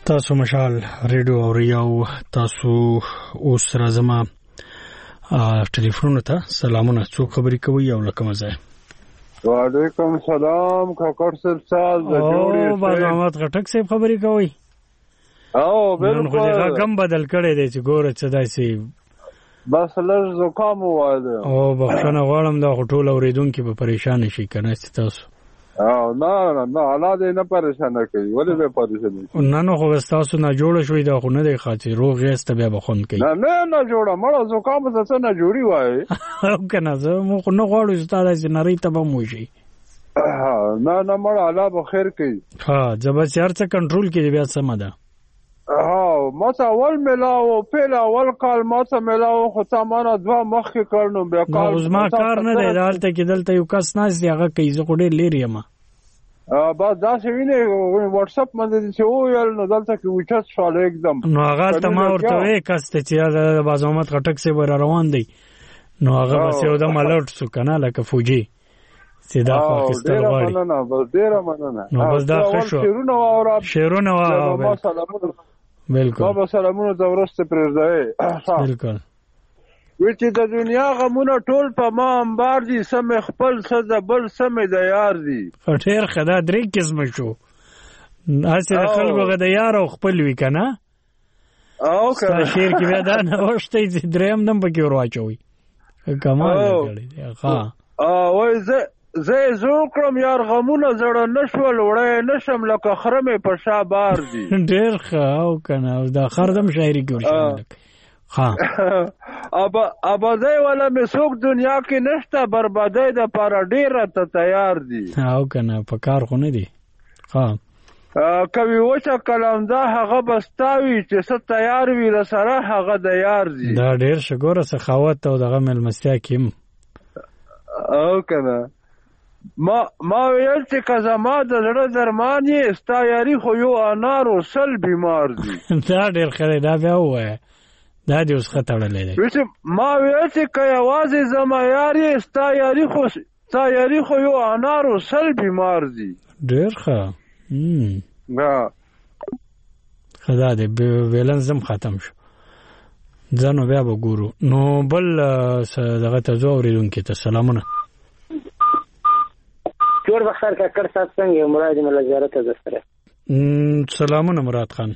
Speaker 1: تاسو مشال ریډیو اوریاو تاسو اوس راځما ټلیفون ته سلامونه څوک خبرې کوي او لکه مزه
Speaker 19: وعلیکم سلام کاکړ صاحب سال د جوړې
Speaker 1: او باز احمد غټک صاحب خبرې کوي
Speaker 19: او بالکل
Speaker 1: نو خو کم بدل کړي دي چې ګوره څه داسي
Speaker 19: بس لږ زکام واده
Speaker 1: او بخښنه غواړم دا ټول اوریدونکو به پریشان شي کنه تاسو
Speaker 19: او نه نه نه حالات نه پریشان کوي ولې به پریشان شي
Speaker 1: نه نو خو تاسو نه جوړ شوې دا خو نه دی خاطر روغ یست بیا بخون کوي
Speaker 19: نه نه نه جوړه مړه زکام څه نه جوړي وای
Speaker 1: او کنه زه مو خو نه غواړم ستاره چې نری ته به مو شي
Speaker 19: نه نه مړه الله به خیر کوي
Speaker 1: ها زبر چار څه کنټرول کړي بیا سم ده
Speaker 19: ها ما ته اول ملاو په اول کال ما ته ملاو خو ته ما دوا مخ کې کړنو بیا کال
Speaker 1: اوس ما کار نه دی دالته کې دلته یو کس ناز دی هغه کوي زه خو ډېر لري ما
Speaker 19: ا با دا څه ویني واتس اپ باندې چې او یل نو دلته کې وچت شاله एकदम
Speaker 1: نو هغه ته ما ورته وې کس ته چې باز احمد غټک سي ور روان دی نو هغه بس یو د مالټ سو کنه لکه فوجي سیدا پاکستان غواړي
Speaker 19: نه نه بس ډیر مننه
Speaker 1: نو بس دا خوشو
Speaker 19: شیرونه او
Speaker 1: شیرونه او بالکل
Speaker 19: بابا سلامونه د ورسته پرځای
Speaker 1: بالکل
Speaker 19: وچې د دنیا غمونه ټول په ما انبار دي سم خپل څه د بل سم د یار دي
Speaker 1: ډېر خدا درې قسم شو اسه خلکو غد یار او خپل وی کنه
Speaker 19: او
Speaker 1: کنه شیر کې بیا دا نه وشته چې دریم نم پکې ورواچوي کمال کړی ها
Speaker 19: ا وای زه زه زوړ کړم یار غمونه زړه نشول وړې نشم لکه خرمه په شا بار دي
Speaker 1: ډېر ښه او کنه دا خردم شاعري کوي ها
Speaker 19: ابا اباځي ولا مسوک دنیا کې نشته بربادي د پاره ډیره ته تیار دي
Speaker 1: او کنه په کار خو نه دي ها
Speaker 19: کوي وچه کلام دا هغه بستاوي چې ست تیار وي لسره هغه د یار دي
Speaker 1: دا ډیر شګوره سخاوت او دغه ملمستیا کیم
Speaker 19: او کنه ما ما ویل چې کزما د زړه درمان یې ستا یاري خو یو انار او سل بیمار دي
Speaker 1: دا ډیر خره دا بیا وای دا دې اوس خطرلې دی
Speaker 19: وچ ما ویل چې کای आवाज زما یاري ستا یاري خو ستا یاري خو یو انار او سل بیمار دي
Speaker 1: ډیر ښه هم
Speaker 19: دا
Speaker 1: خدا دې ویلن زم ختم شو ځنو بیا وګورو نو بل دغه ته زو اوریدونکو ته سلامونه
Speaker 20: جوړ بخیر کا کړ سات څنګه مراد مله زیارت ده سره
Speaker 1: سلامونه مراد خان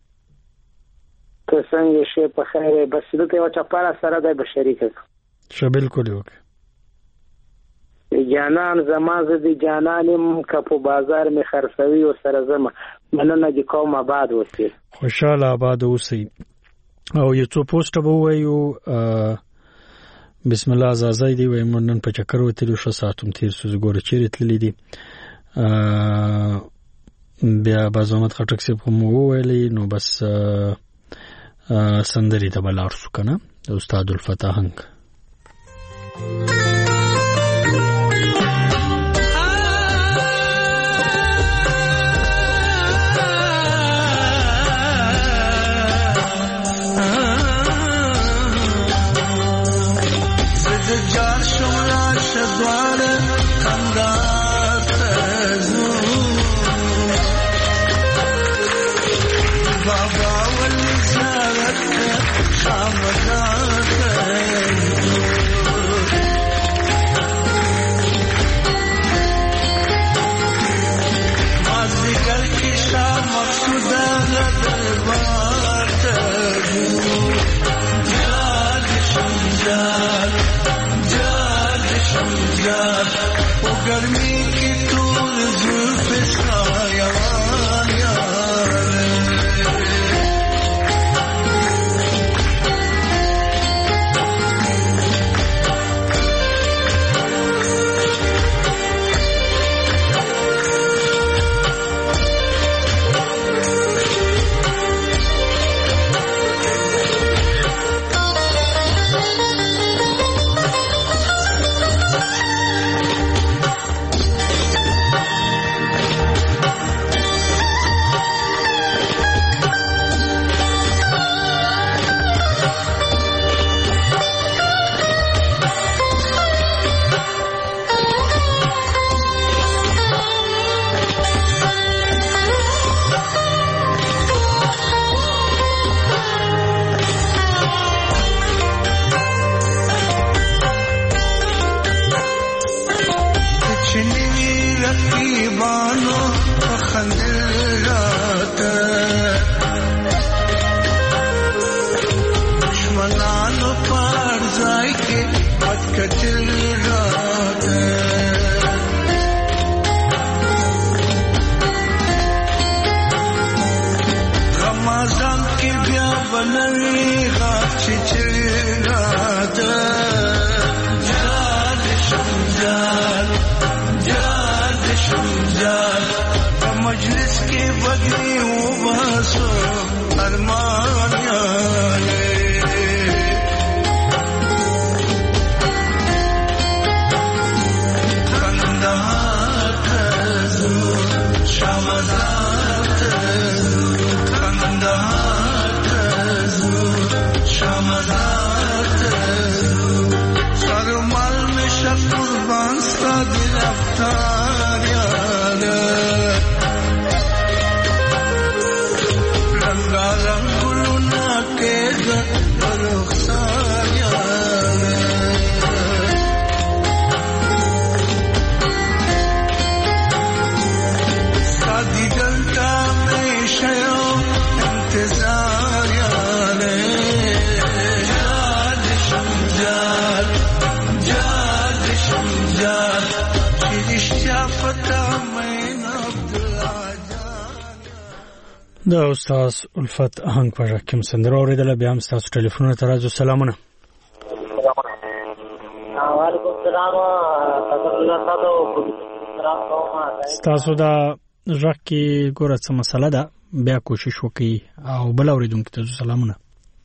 Speaker 20: که څنګه شي په خیره بس دته یو چپاړه سره د بشری کې
Speaker 1: ش بالکل یو
Speaker 20: جانان زمازه دی جانانم کپو بازار می خرڅوي او سره زما مننه د کوم آباد وسی
Speaker 1: خوشاله آباد اوسئ او یو څو پوسټ به وایو بسم الله زازای دی وای مونږ نن په چکر وته شو ساتم تیر سوز ګور چیرې تللی دی بیا بازومت خټک سي په مو ویلې نو بس سندري ته بلار شو کنه استاد الفتح هنګ
Speaker 10: गर्मी की तूर जुल्फ छाया غریبانو خندل راته دشمنانو پر ځای کې پټ کتل راته رمضان کې بیا بنوي غاښ چې راته جاد شمجاد جاد شمجاد په مجلس کې بدني وباسو ارمان یاله کندهار تزو شامزار تزو کندهار تزو شامزار تزو سرمال میں شب قربان ستا دل افطار یاله رنگا رنگلونا کے رخسار یاله سادی دلتا میں شیو انتظار یاله جاد شمجاد جاد شمجاد شرشتیا فتح مین عبدالله
Speaker 1: د استاد الفت هنګ په کوم سندره اوریدله بیا هم تاسو ټلیفونونه ته راځو سلامونه
Speaker 20: وعلیکم السلام
Speaker 1: تاسو دا ژغ کې ګوره څه مسله ده بیا کوشش وکړئ او بل اوریدونکو ته سلامونه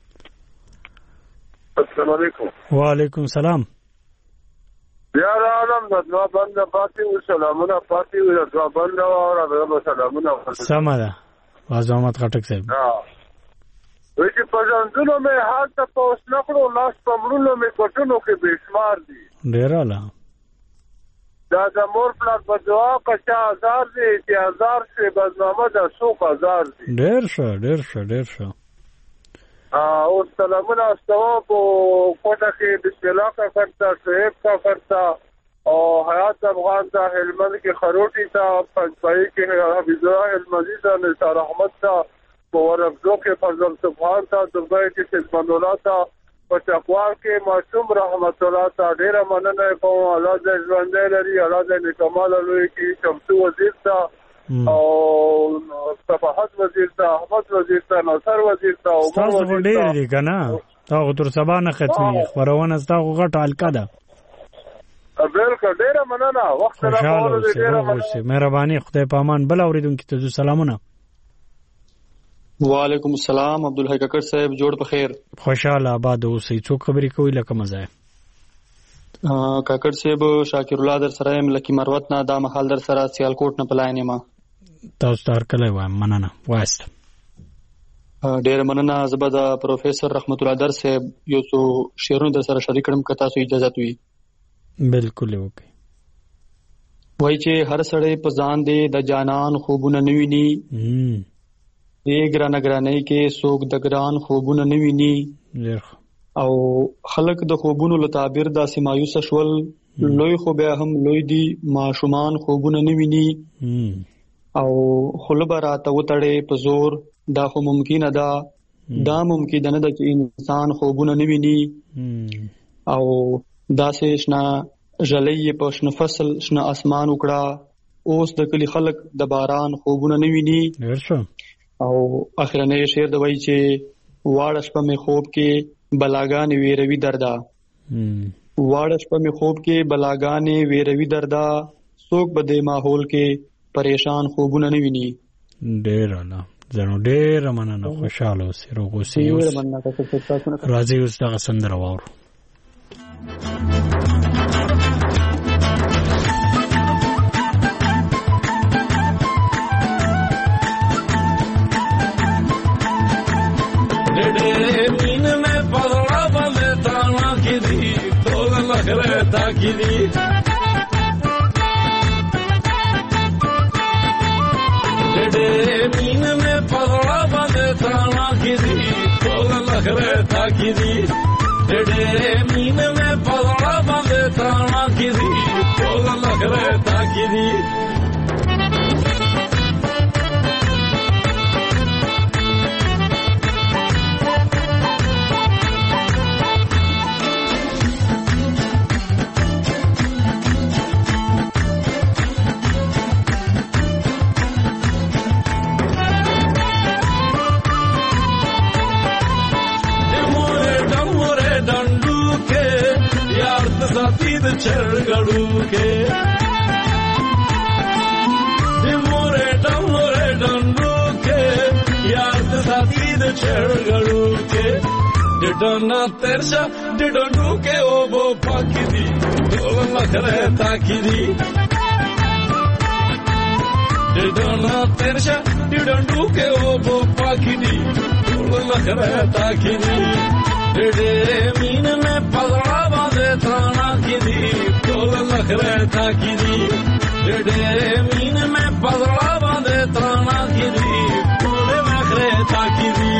Speaker 19: السلام علیکم
Speaker 1: وعلیکم السلام
Speaker 19: بیا راغلم د دوا بنده پاتې و سلامونه پاتې و د دوا بنده واوره سلامونه
Speaker 1: سمه ده واز احمد خټک صاحب
Speaker 19: وایي چې په ځانځونو مې هلته پوس نه کړو لاس په مړونو مې کوټونو کې بې شمار دي
Speaker 1: ډېر اعلی
Speaker 19: دا د مور پلار په دعا که چا ازار دی چې ازار شوې بدنامه ده څوک ازار دي
Speaker 1: ډېر ښه ډېر ښه ډېر ښه
Speaker 19: اوس سلامونه استوام په کوټه کې بسم الله کا کرتا شعیب کا کرتا او حیات افغان ته هلمند کې خروټي ته پنځپای کې حفیظ الله هلمندي ته نثار احمد ته په ورغزو کې فضل سبحان ته دبي کې سلمان الله ته په چکوار کې معصوم رحمت الله ته ډیره مننه کوم الله دې ژوند لري الله دې کمال لوي کې شمسو وزیر ته او صفحت وزیر ته احمد وزیر ته نصر وزیر ته
Speaker 1: تاسو ډیر دي کنه تاسو تر سبا نه ختمي خبرونه تاسو غټ حلقه ده
Speaker 19: بالکل ډیره مننه وخت راغلی ډیره مننه
Speaker 1: مهرباني خدای پامان بل اوریدونکو ته سلامونه
Speaker 21: وعلیکم السلام عبدالحی ککړ صاحب جوړ په خیر
Speaker 1: خوشاله آباد اوسئ څوک خبرې کوي لکه مزه
Speaker 21: ککړ صاحب شاکر الله در سره یم لکی مروت نه دا محل در سره سیالکوټ نه پلاینې ما
Speaker 1: تاسو تر کله وایم مننه وایست
Speaker 21: ډیر مننه زبر د پروفیسور رحمت الله در صاحب یو څو شعرونه در سره شریک کړم که تاسو اجازه وي
Speaker 1: بالکل وکي
Speaker 21: وای چې هر سړی په ځان دی د جانان خوبونه نه ویني دې ګران ګرانۍ کې څوک د ګران خوبونه نه ویني او خلک د خوبونو له تعبیر داسې مایوس شول لوی خو بیا هم لوی دي ماشومان خوبونه نه ویني او خله به راته وتړې په زور دا خو ممکنه ده دا ممکنه نه ده چې انسان خوبونه نه ویني او داسې شنه ژلۍ په شنه فصل شنه اسمان وکړه اوس د کلی خلک د باران خوبونه نه ویني او اخرنۍ شعر د وایي چې واړه شپه مې خوب کې بلاګانې ویروي دردا واړه شپه مې خوب کې بلاګانې ویروي دردا څوک به د ماحول کې پریشان خوبونه نه ویني
Speaker 1: ډېر اعلی زنو ډېر مننه خوشاله اوسئ روغ اوسئ راځئ اوس دغه سندره واورو
Speaker 10: Takidi Dede min me padra bande tana kidi Tola lakhre takidi Dede min me padra bande tana kidi Tola lakhre takidi ساتي د چرګړو کې د مورې ډمورې ډنډو کې یار ته ساتي د چرګړو کې د ډنا ترشا د ډنډو کې او بو پاکي دي ټول مخره تاکي دي د ډنا ترشا د ډنډو کې او بو پاکي دي ټول مخره تاکي دي ډېرې مين مې پزړه باندې تانا کې دي ټول مخره تاکي دي ډېرې مين مې پزړه باندې تانا کې دي ټول مخره تاکي دي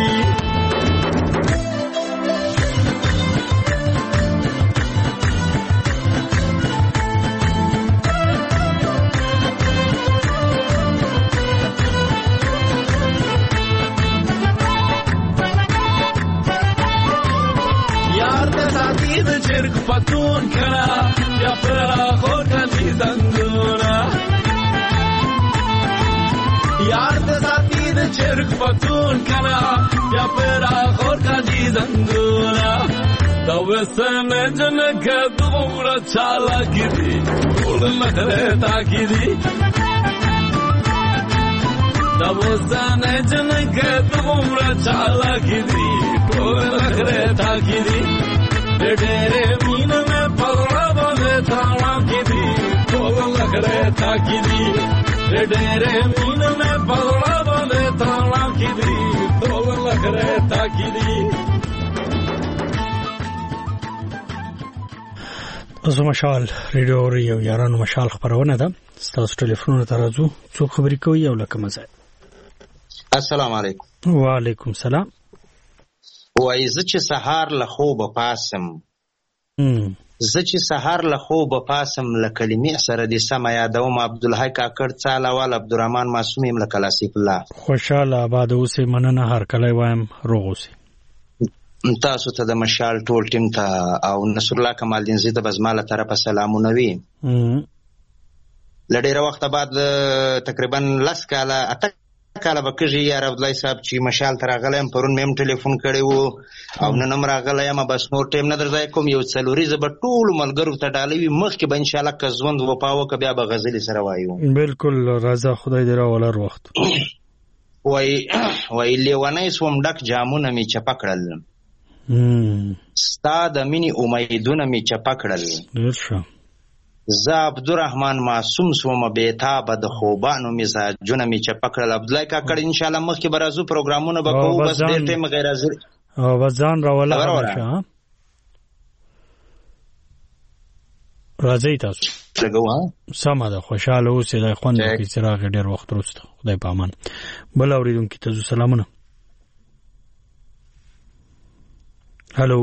Speaker 10: چرګ پتون کړه یا پر خور کدي زنګونه یار د ساتي د چرګ پتون کړه یا پر خور کدي زنګونه دا وسن جن کدوړ چاله کړي ټول مخره تا کړي دا وسن جن کدوړ چاله کړي ټول مخره تا کړي ډېرې مين مې پزړه باندې تانا کې دي ټول مخره تاکي دي ډېرې مين مې پزړه باندې تانا کې دي ټول مخره تاکي دي
Speaker 1: زه مشال ریډیو ریو یارانو مشال خبرونه ده تاسو ټلیفون ته راځو څو خبرې کوي او لکه مزه
Speaker 2: السلام علیکم
Speaker 1: وعلیکم السلام
Speaker 2: وای زه چې سهار له خوبه پاسم زه چې سهار له خوبه پاسم له کلمې سره د سما یادوم عبدالحی کاکړ څاله وال عبدالرحمن معصوم یم له کلاسیف الله
Speaker 1: خوشاله آباد اوسې مننه هر کله وایم روغ اوسې
Speaker 2: تاسو ته د مشال ټول ټیم ته او نصر الله کمال دین زی ته بزماله طرفه سلامونه وي له ډېره وخته بعد تقریبا لس کاله اته کاله به کېږي یار عبدالله صاحب چې مشال ته راغلی یم پرون مې هم ټلیفون کړی و او نن هم راغلی یم بس نور ټیم نه در ځای کوم یو څلوریزه به ټولو ملګرو ته ډالۍ وي مخکې به انشاءالله که ژوند وپا وکړه بیا به غزلې سره وایو
Speaker 1: بلکل راځه خدای دې راولر وخت
Speaker 2: وای وای لیونی سوم ډک جامونه مې چپه کړل ستا د مینې امیدونه مې چپه کړل
Speaker 1: ډېر ښه
Speaker 2: زه عبدالرحمن معصوم سوم بېتابه د خوبانو مزاجونه مې چپه کړل عبدالله کاکړ انشاءالله مخکې به راځو پروګرامونه به کوو بس ډېر ټایم غیر حاضر
Speaker 1: او بس ځان راوله همیشه راځئ تاسو سمه ده خوشحاله اوسئ دی خوند وکړئ چې راغی ډېر وخت وروسته خدای په امان بل اورېدونکي ته ځو سلامونه هلو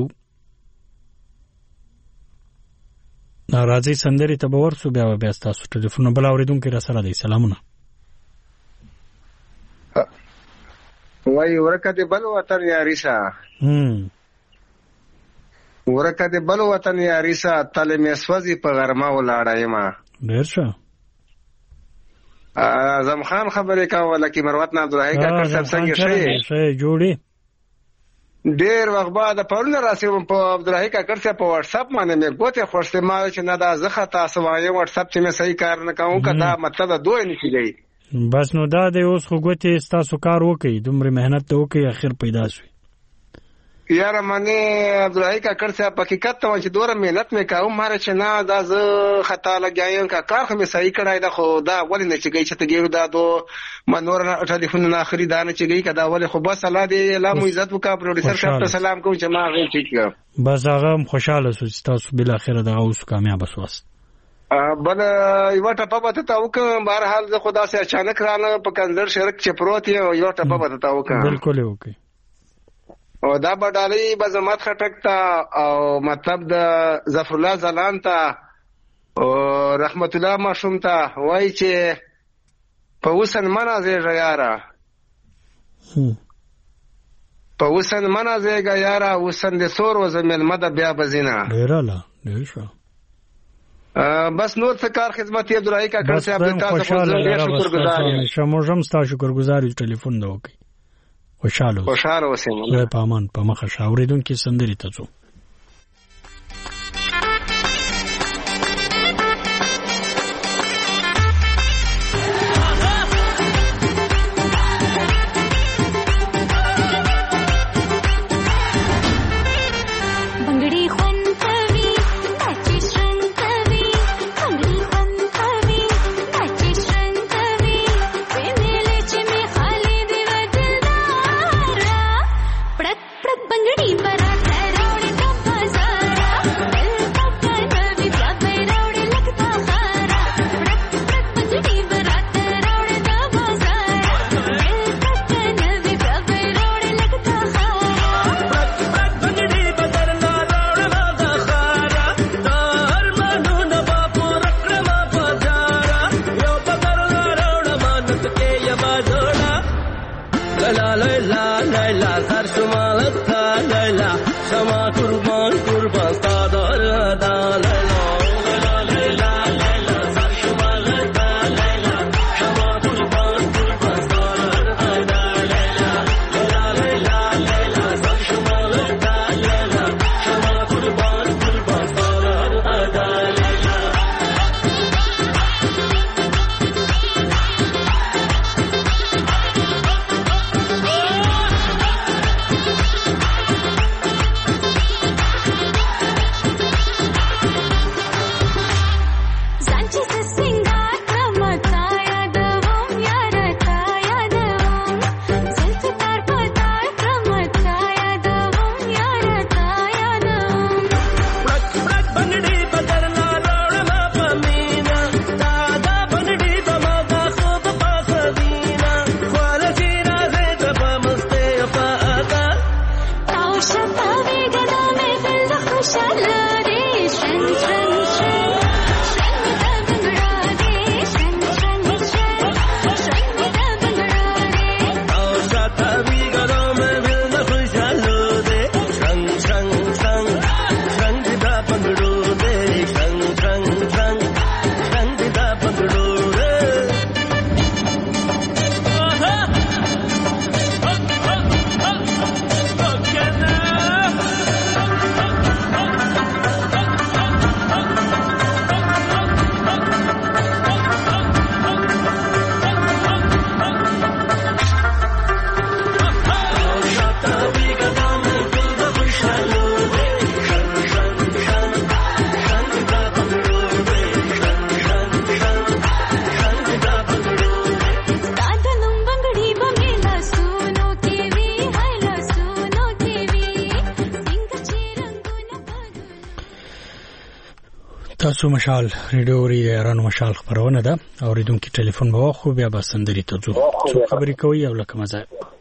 Speaker 1: راځي سندرې ته به ورسو بیا بیا ستاسو ټلیفون بل اورېدونکی را سره دی سلامونه
Speaker 22: وای ورکه دې بل وطن یاري سه ورکه دې بل وطن یاري سه تلې مې سوځي په غرمه ولاړه یمه
Speaker 1: ډېر ښه
Speaker 22: اعظم خان خبرې کوله کې مروت نه عبدالحی کاکړ صاحب څنګه ښه
Speaker 1: جوړې
Speaker 22: ډېر وخت بعد پرونه راسېږم په عبدالحی کاکړ صاحب په وټساپ باندې مې ګوتې خوښتې ما چې نه دا زه خطا سوم وټساپ چې مې صحیح کار نه کوم که دا مطلب دوی نشي دی
Speaker 1: بس نو دا دی اوس خو ګوتې ستاسو کار وکړئ دومره محنت ته وکړئ اخر پیدا شوي
Speaker 22: یاره منې عبدالحی کاکړ صاحب حقیقت ته وایم چې دومره محنت مې کوم هره چې نه دا زه خطا لګیا یم که کار خو مې صحیح کړی ده خو دا ولې نه چګی چې ته ګیرو دا دو ما نور ټلیفون نه اخري دا نه چګی که دا ولې خو بس الله دې الله مو عزت وکړه پروډیوسر صاحب ته سلام کوم چې ما هغې ټیک کړم
Speaker 1: بس هغه هم خوشحاله شو چې تاسو بالاخره دغه اوس کامیابه شواست
Speaker 22: بل یوه ټپه به ته وکړم بهرحال زه خو داسې اچانک رانه په کنزر شرک چې پروت یم یوه ټپه به ته وکړم
Speaker 1: بلکل یې وکړئ
Speaker 22: او دا به ډالۍ به زمت خټک ته او مطلب د ظفرالله ځلان ته او رحمت الله ماشوم ته وایي چې په حسن مه نازېږه یاره په حسن مه نازېږه یاره حسن د سور وزه مېلمه ده بیا به ځینه
Speaker 1: ډېر اعلی ډېر ښه
Speaker 22: بس نور څه کار خدمت یې عبدالحی کاکړ صاحب د تاسو خو زه ډېر شکرګزار
Speaker 1: یم موږ هم ستا شکرګزار یو ټلیفون ده وکړئ خوشحاله اوسئ
Speaker 22: خوشحاله اوسئ
Speaker 1: خدای په امان په مخه شه اورېدونکي سندرې ته ځو تاسو مشال ریډیو ری ایران مشال خبرونه ده اوریدونکو ټلیفون به خو بیا به سندري ته ځو څو خبرې کوي او لکه مزه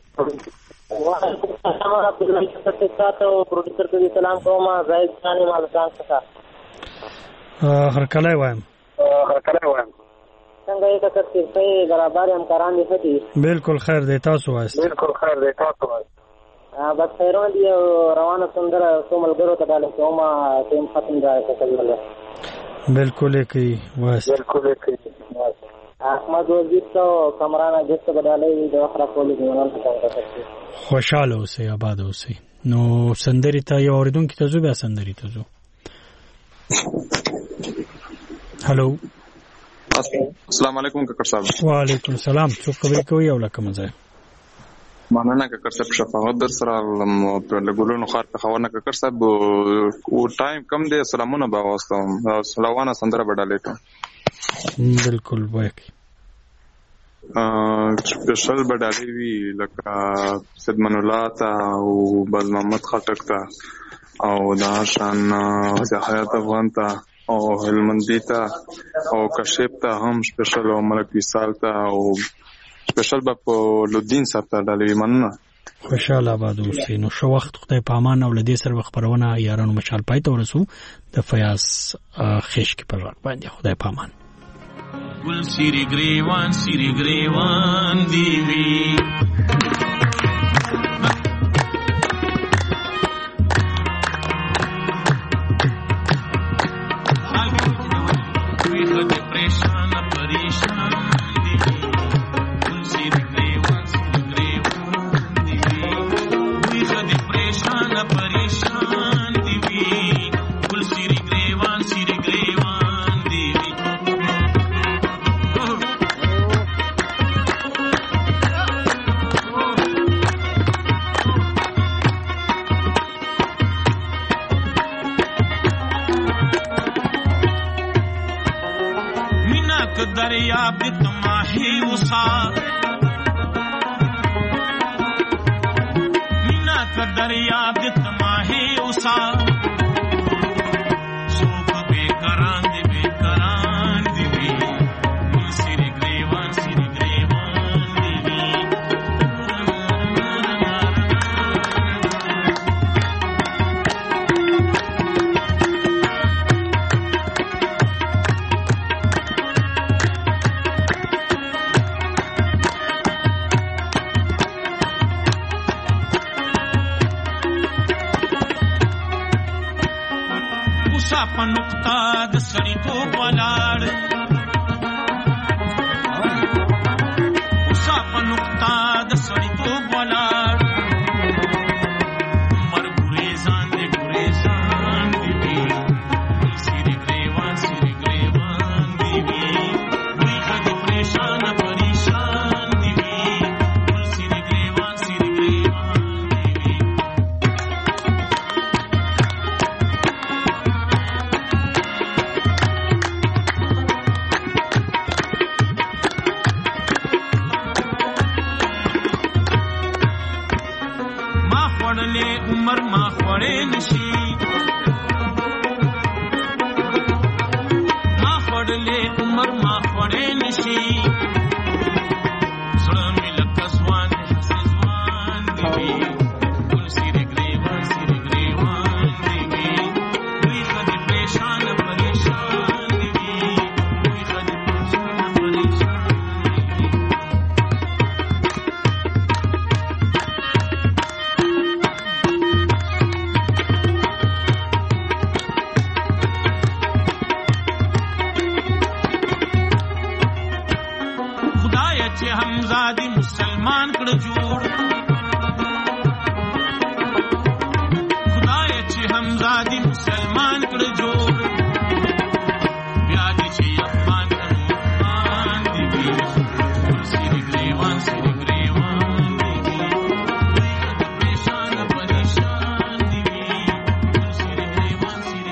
Speaker 3: السلام علیکم تاسو پروډوسر ته سلام کوم زاید خان مالکان څخه
Speaker 1: هر کله وایم
Speaker 3: هر کله وایم څنګه یې تاسو په برابر همکاران دي هدي
Speaker 1: بالکل خیر دی تاسو وایست
Speaker 3: بالکل خیر دی تاسو وایست بس خیرون دی روانه سندر کوملګرو ته ډاله کومه ټیم ختم راځي تکلیف
Speaker 1: بالکل کی وایست
Speaker 3: بالکل کی احمد وزیر تو کمرانه جست بدلې د اخره کولې نن څنګه
Speaker 1: خوشاله اوسئ آباد اوسئ نو سندري ته یو اوریدونکو ته زو بیا سندري ته زو هالو
Speaker 4: السلام علیکم ککر صاحب
Speaker 1: وعلیکم السلام څو خبرې کوي او لکه مزه
Speaker 4: مننه ککر صاحب شفاعت در سره په لګولونو خار په خوانه ککر صاحب او ټایم کم دی سلامونه با واستم سلامونه سندره بدلې ته
Speaker 1: بالکل وایي
Speaker 4: سپیشل بدلې وی لکه سیدمن الله تا او باز محمد خټک تا او دا شان د حیات افغان تا او هلمندی تا او کشپ تا هم سپیشل او ملک وصال تا او سپیشل با په لودین صاحب ته ډالې مننه
Speaker 1: خوشاله آباد اوسئ نو شو وخت خدای په امان او لدې سره خبرونه یارانو مشال پای ته ورسو د فیاض خیش کې پر باندې خدای په امان
Speaker 10: ګل سری ګریوان سری ګریوان دی وی दरियाब तमाही उसा मीना का दरियाब तमाही उसा सोख बेकरान दे बेकरान दिवी सिरी ग्रेवान सिरी ग्रेवान दिवी نقطه د سړی تو ولاړ اوسه په نقطه د سړی تو ولاړ مر ګریزان دې ګریزان دې سری ګریوان سری ګریوان دې وی خدای پریشان پریشان دې سری ګریوان سری ګریوان عمر ما خوړې نشي ما خوړلې عمر ما خوړې نشي زړه مې لکه ځوان ځوان دی ګل سری ګریوان سری ګریوان دی وی خدای پریشان پریشان دی وی خدای پریشان پریشان हमजादी मुसलमान कड़ जोड़ खुदाए चे हमजादी मुसलमान कड़ जोड़ ब्याज चे अफगान अफगान दिवी सिरी ग्रेवान सिरी ग्रेवान दिवी परेशान परेशान दिवी सिरी ग्रेवान सिरी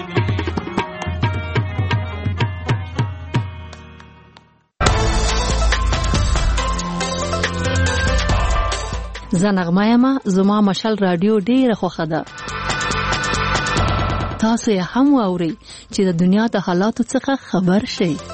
Speaker 23: زنغمه ما زما مشال رادیو ډیره خوخه ده تاسو یې هم واورئ چې د دنیا د حالاتو څخه خبر شئ.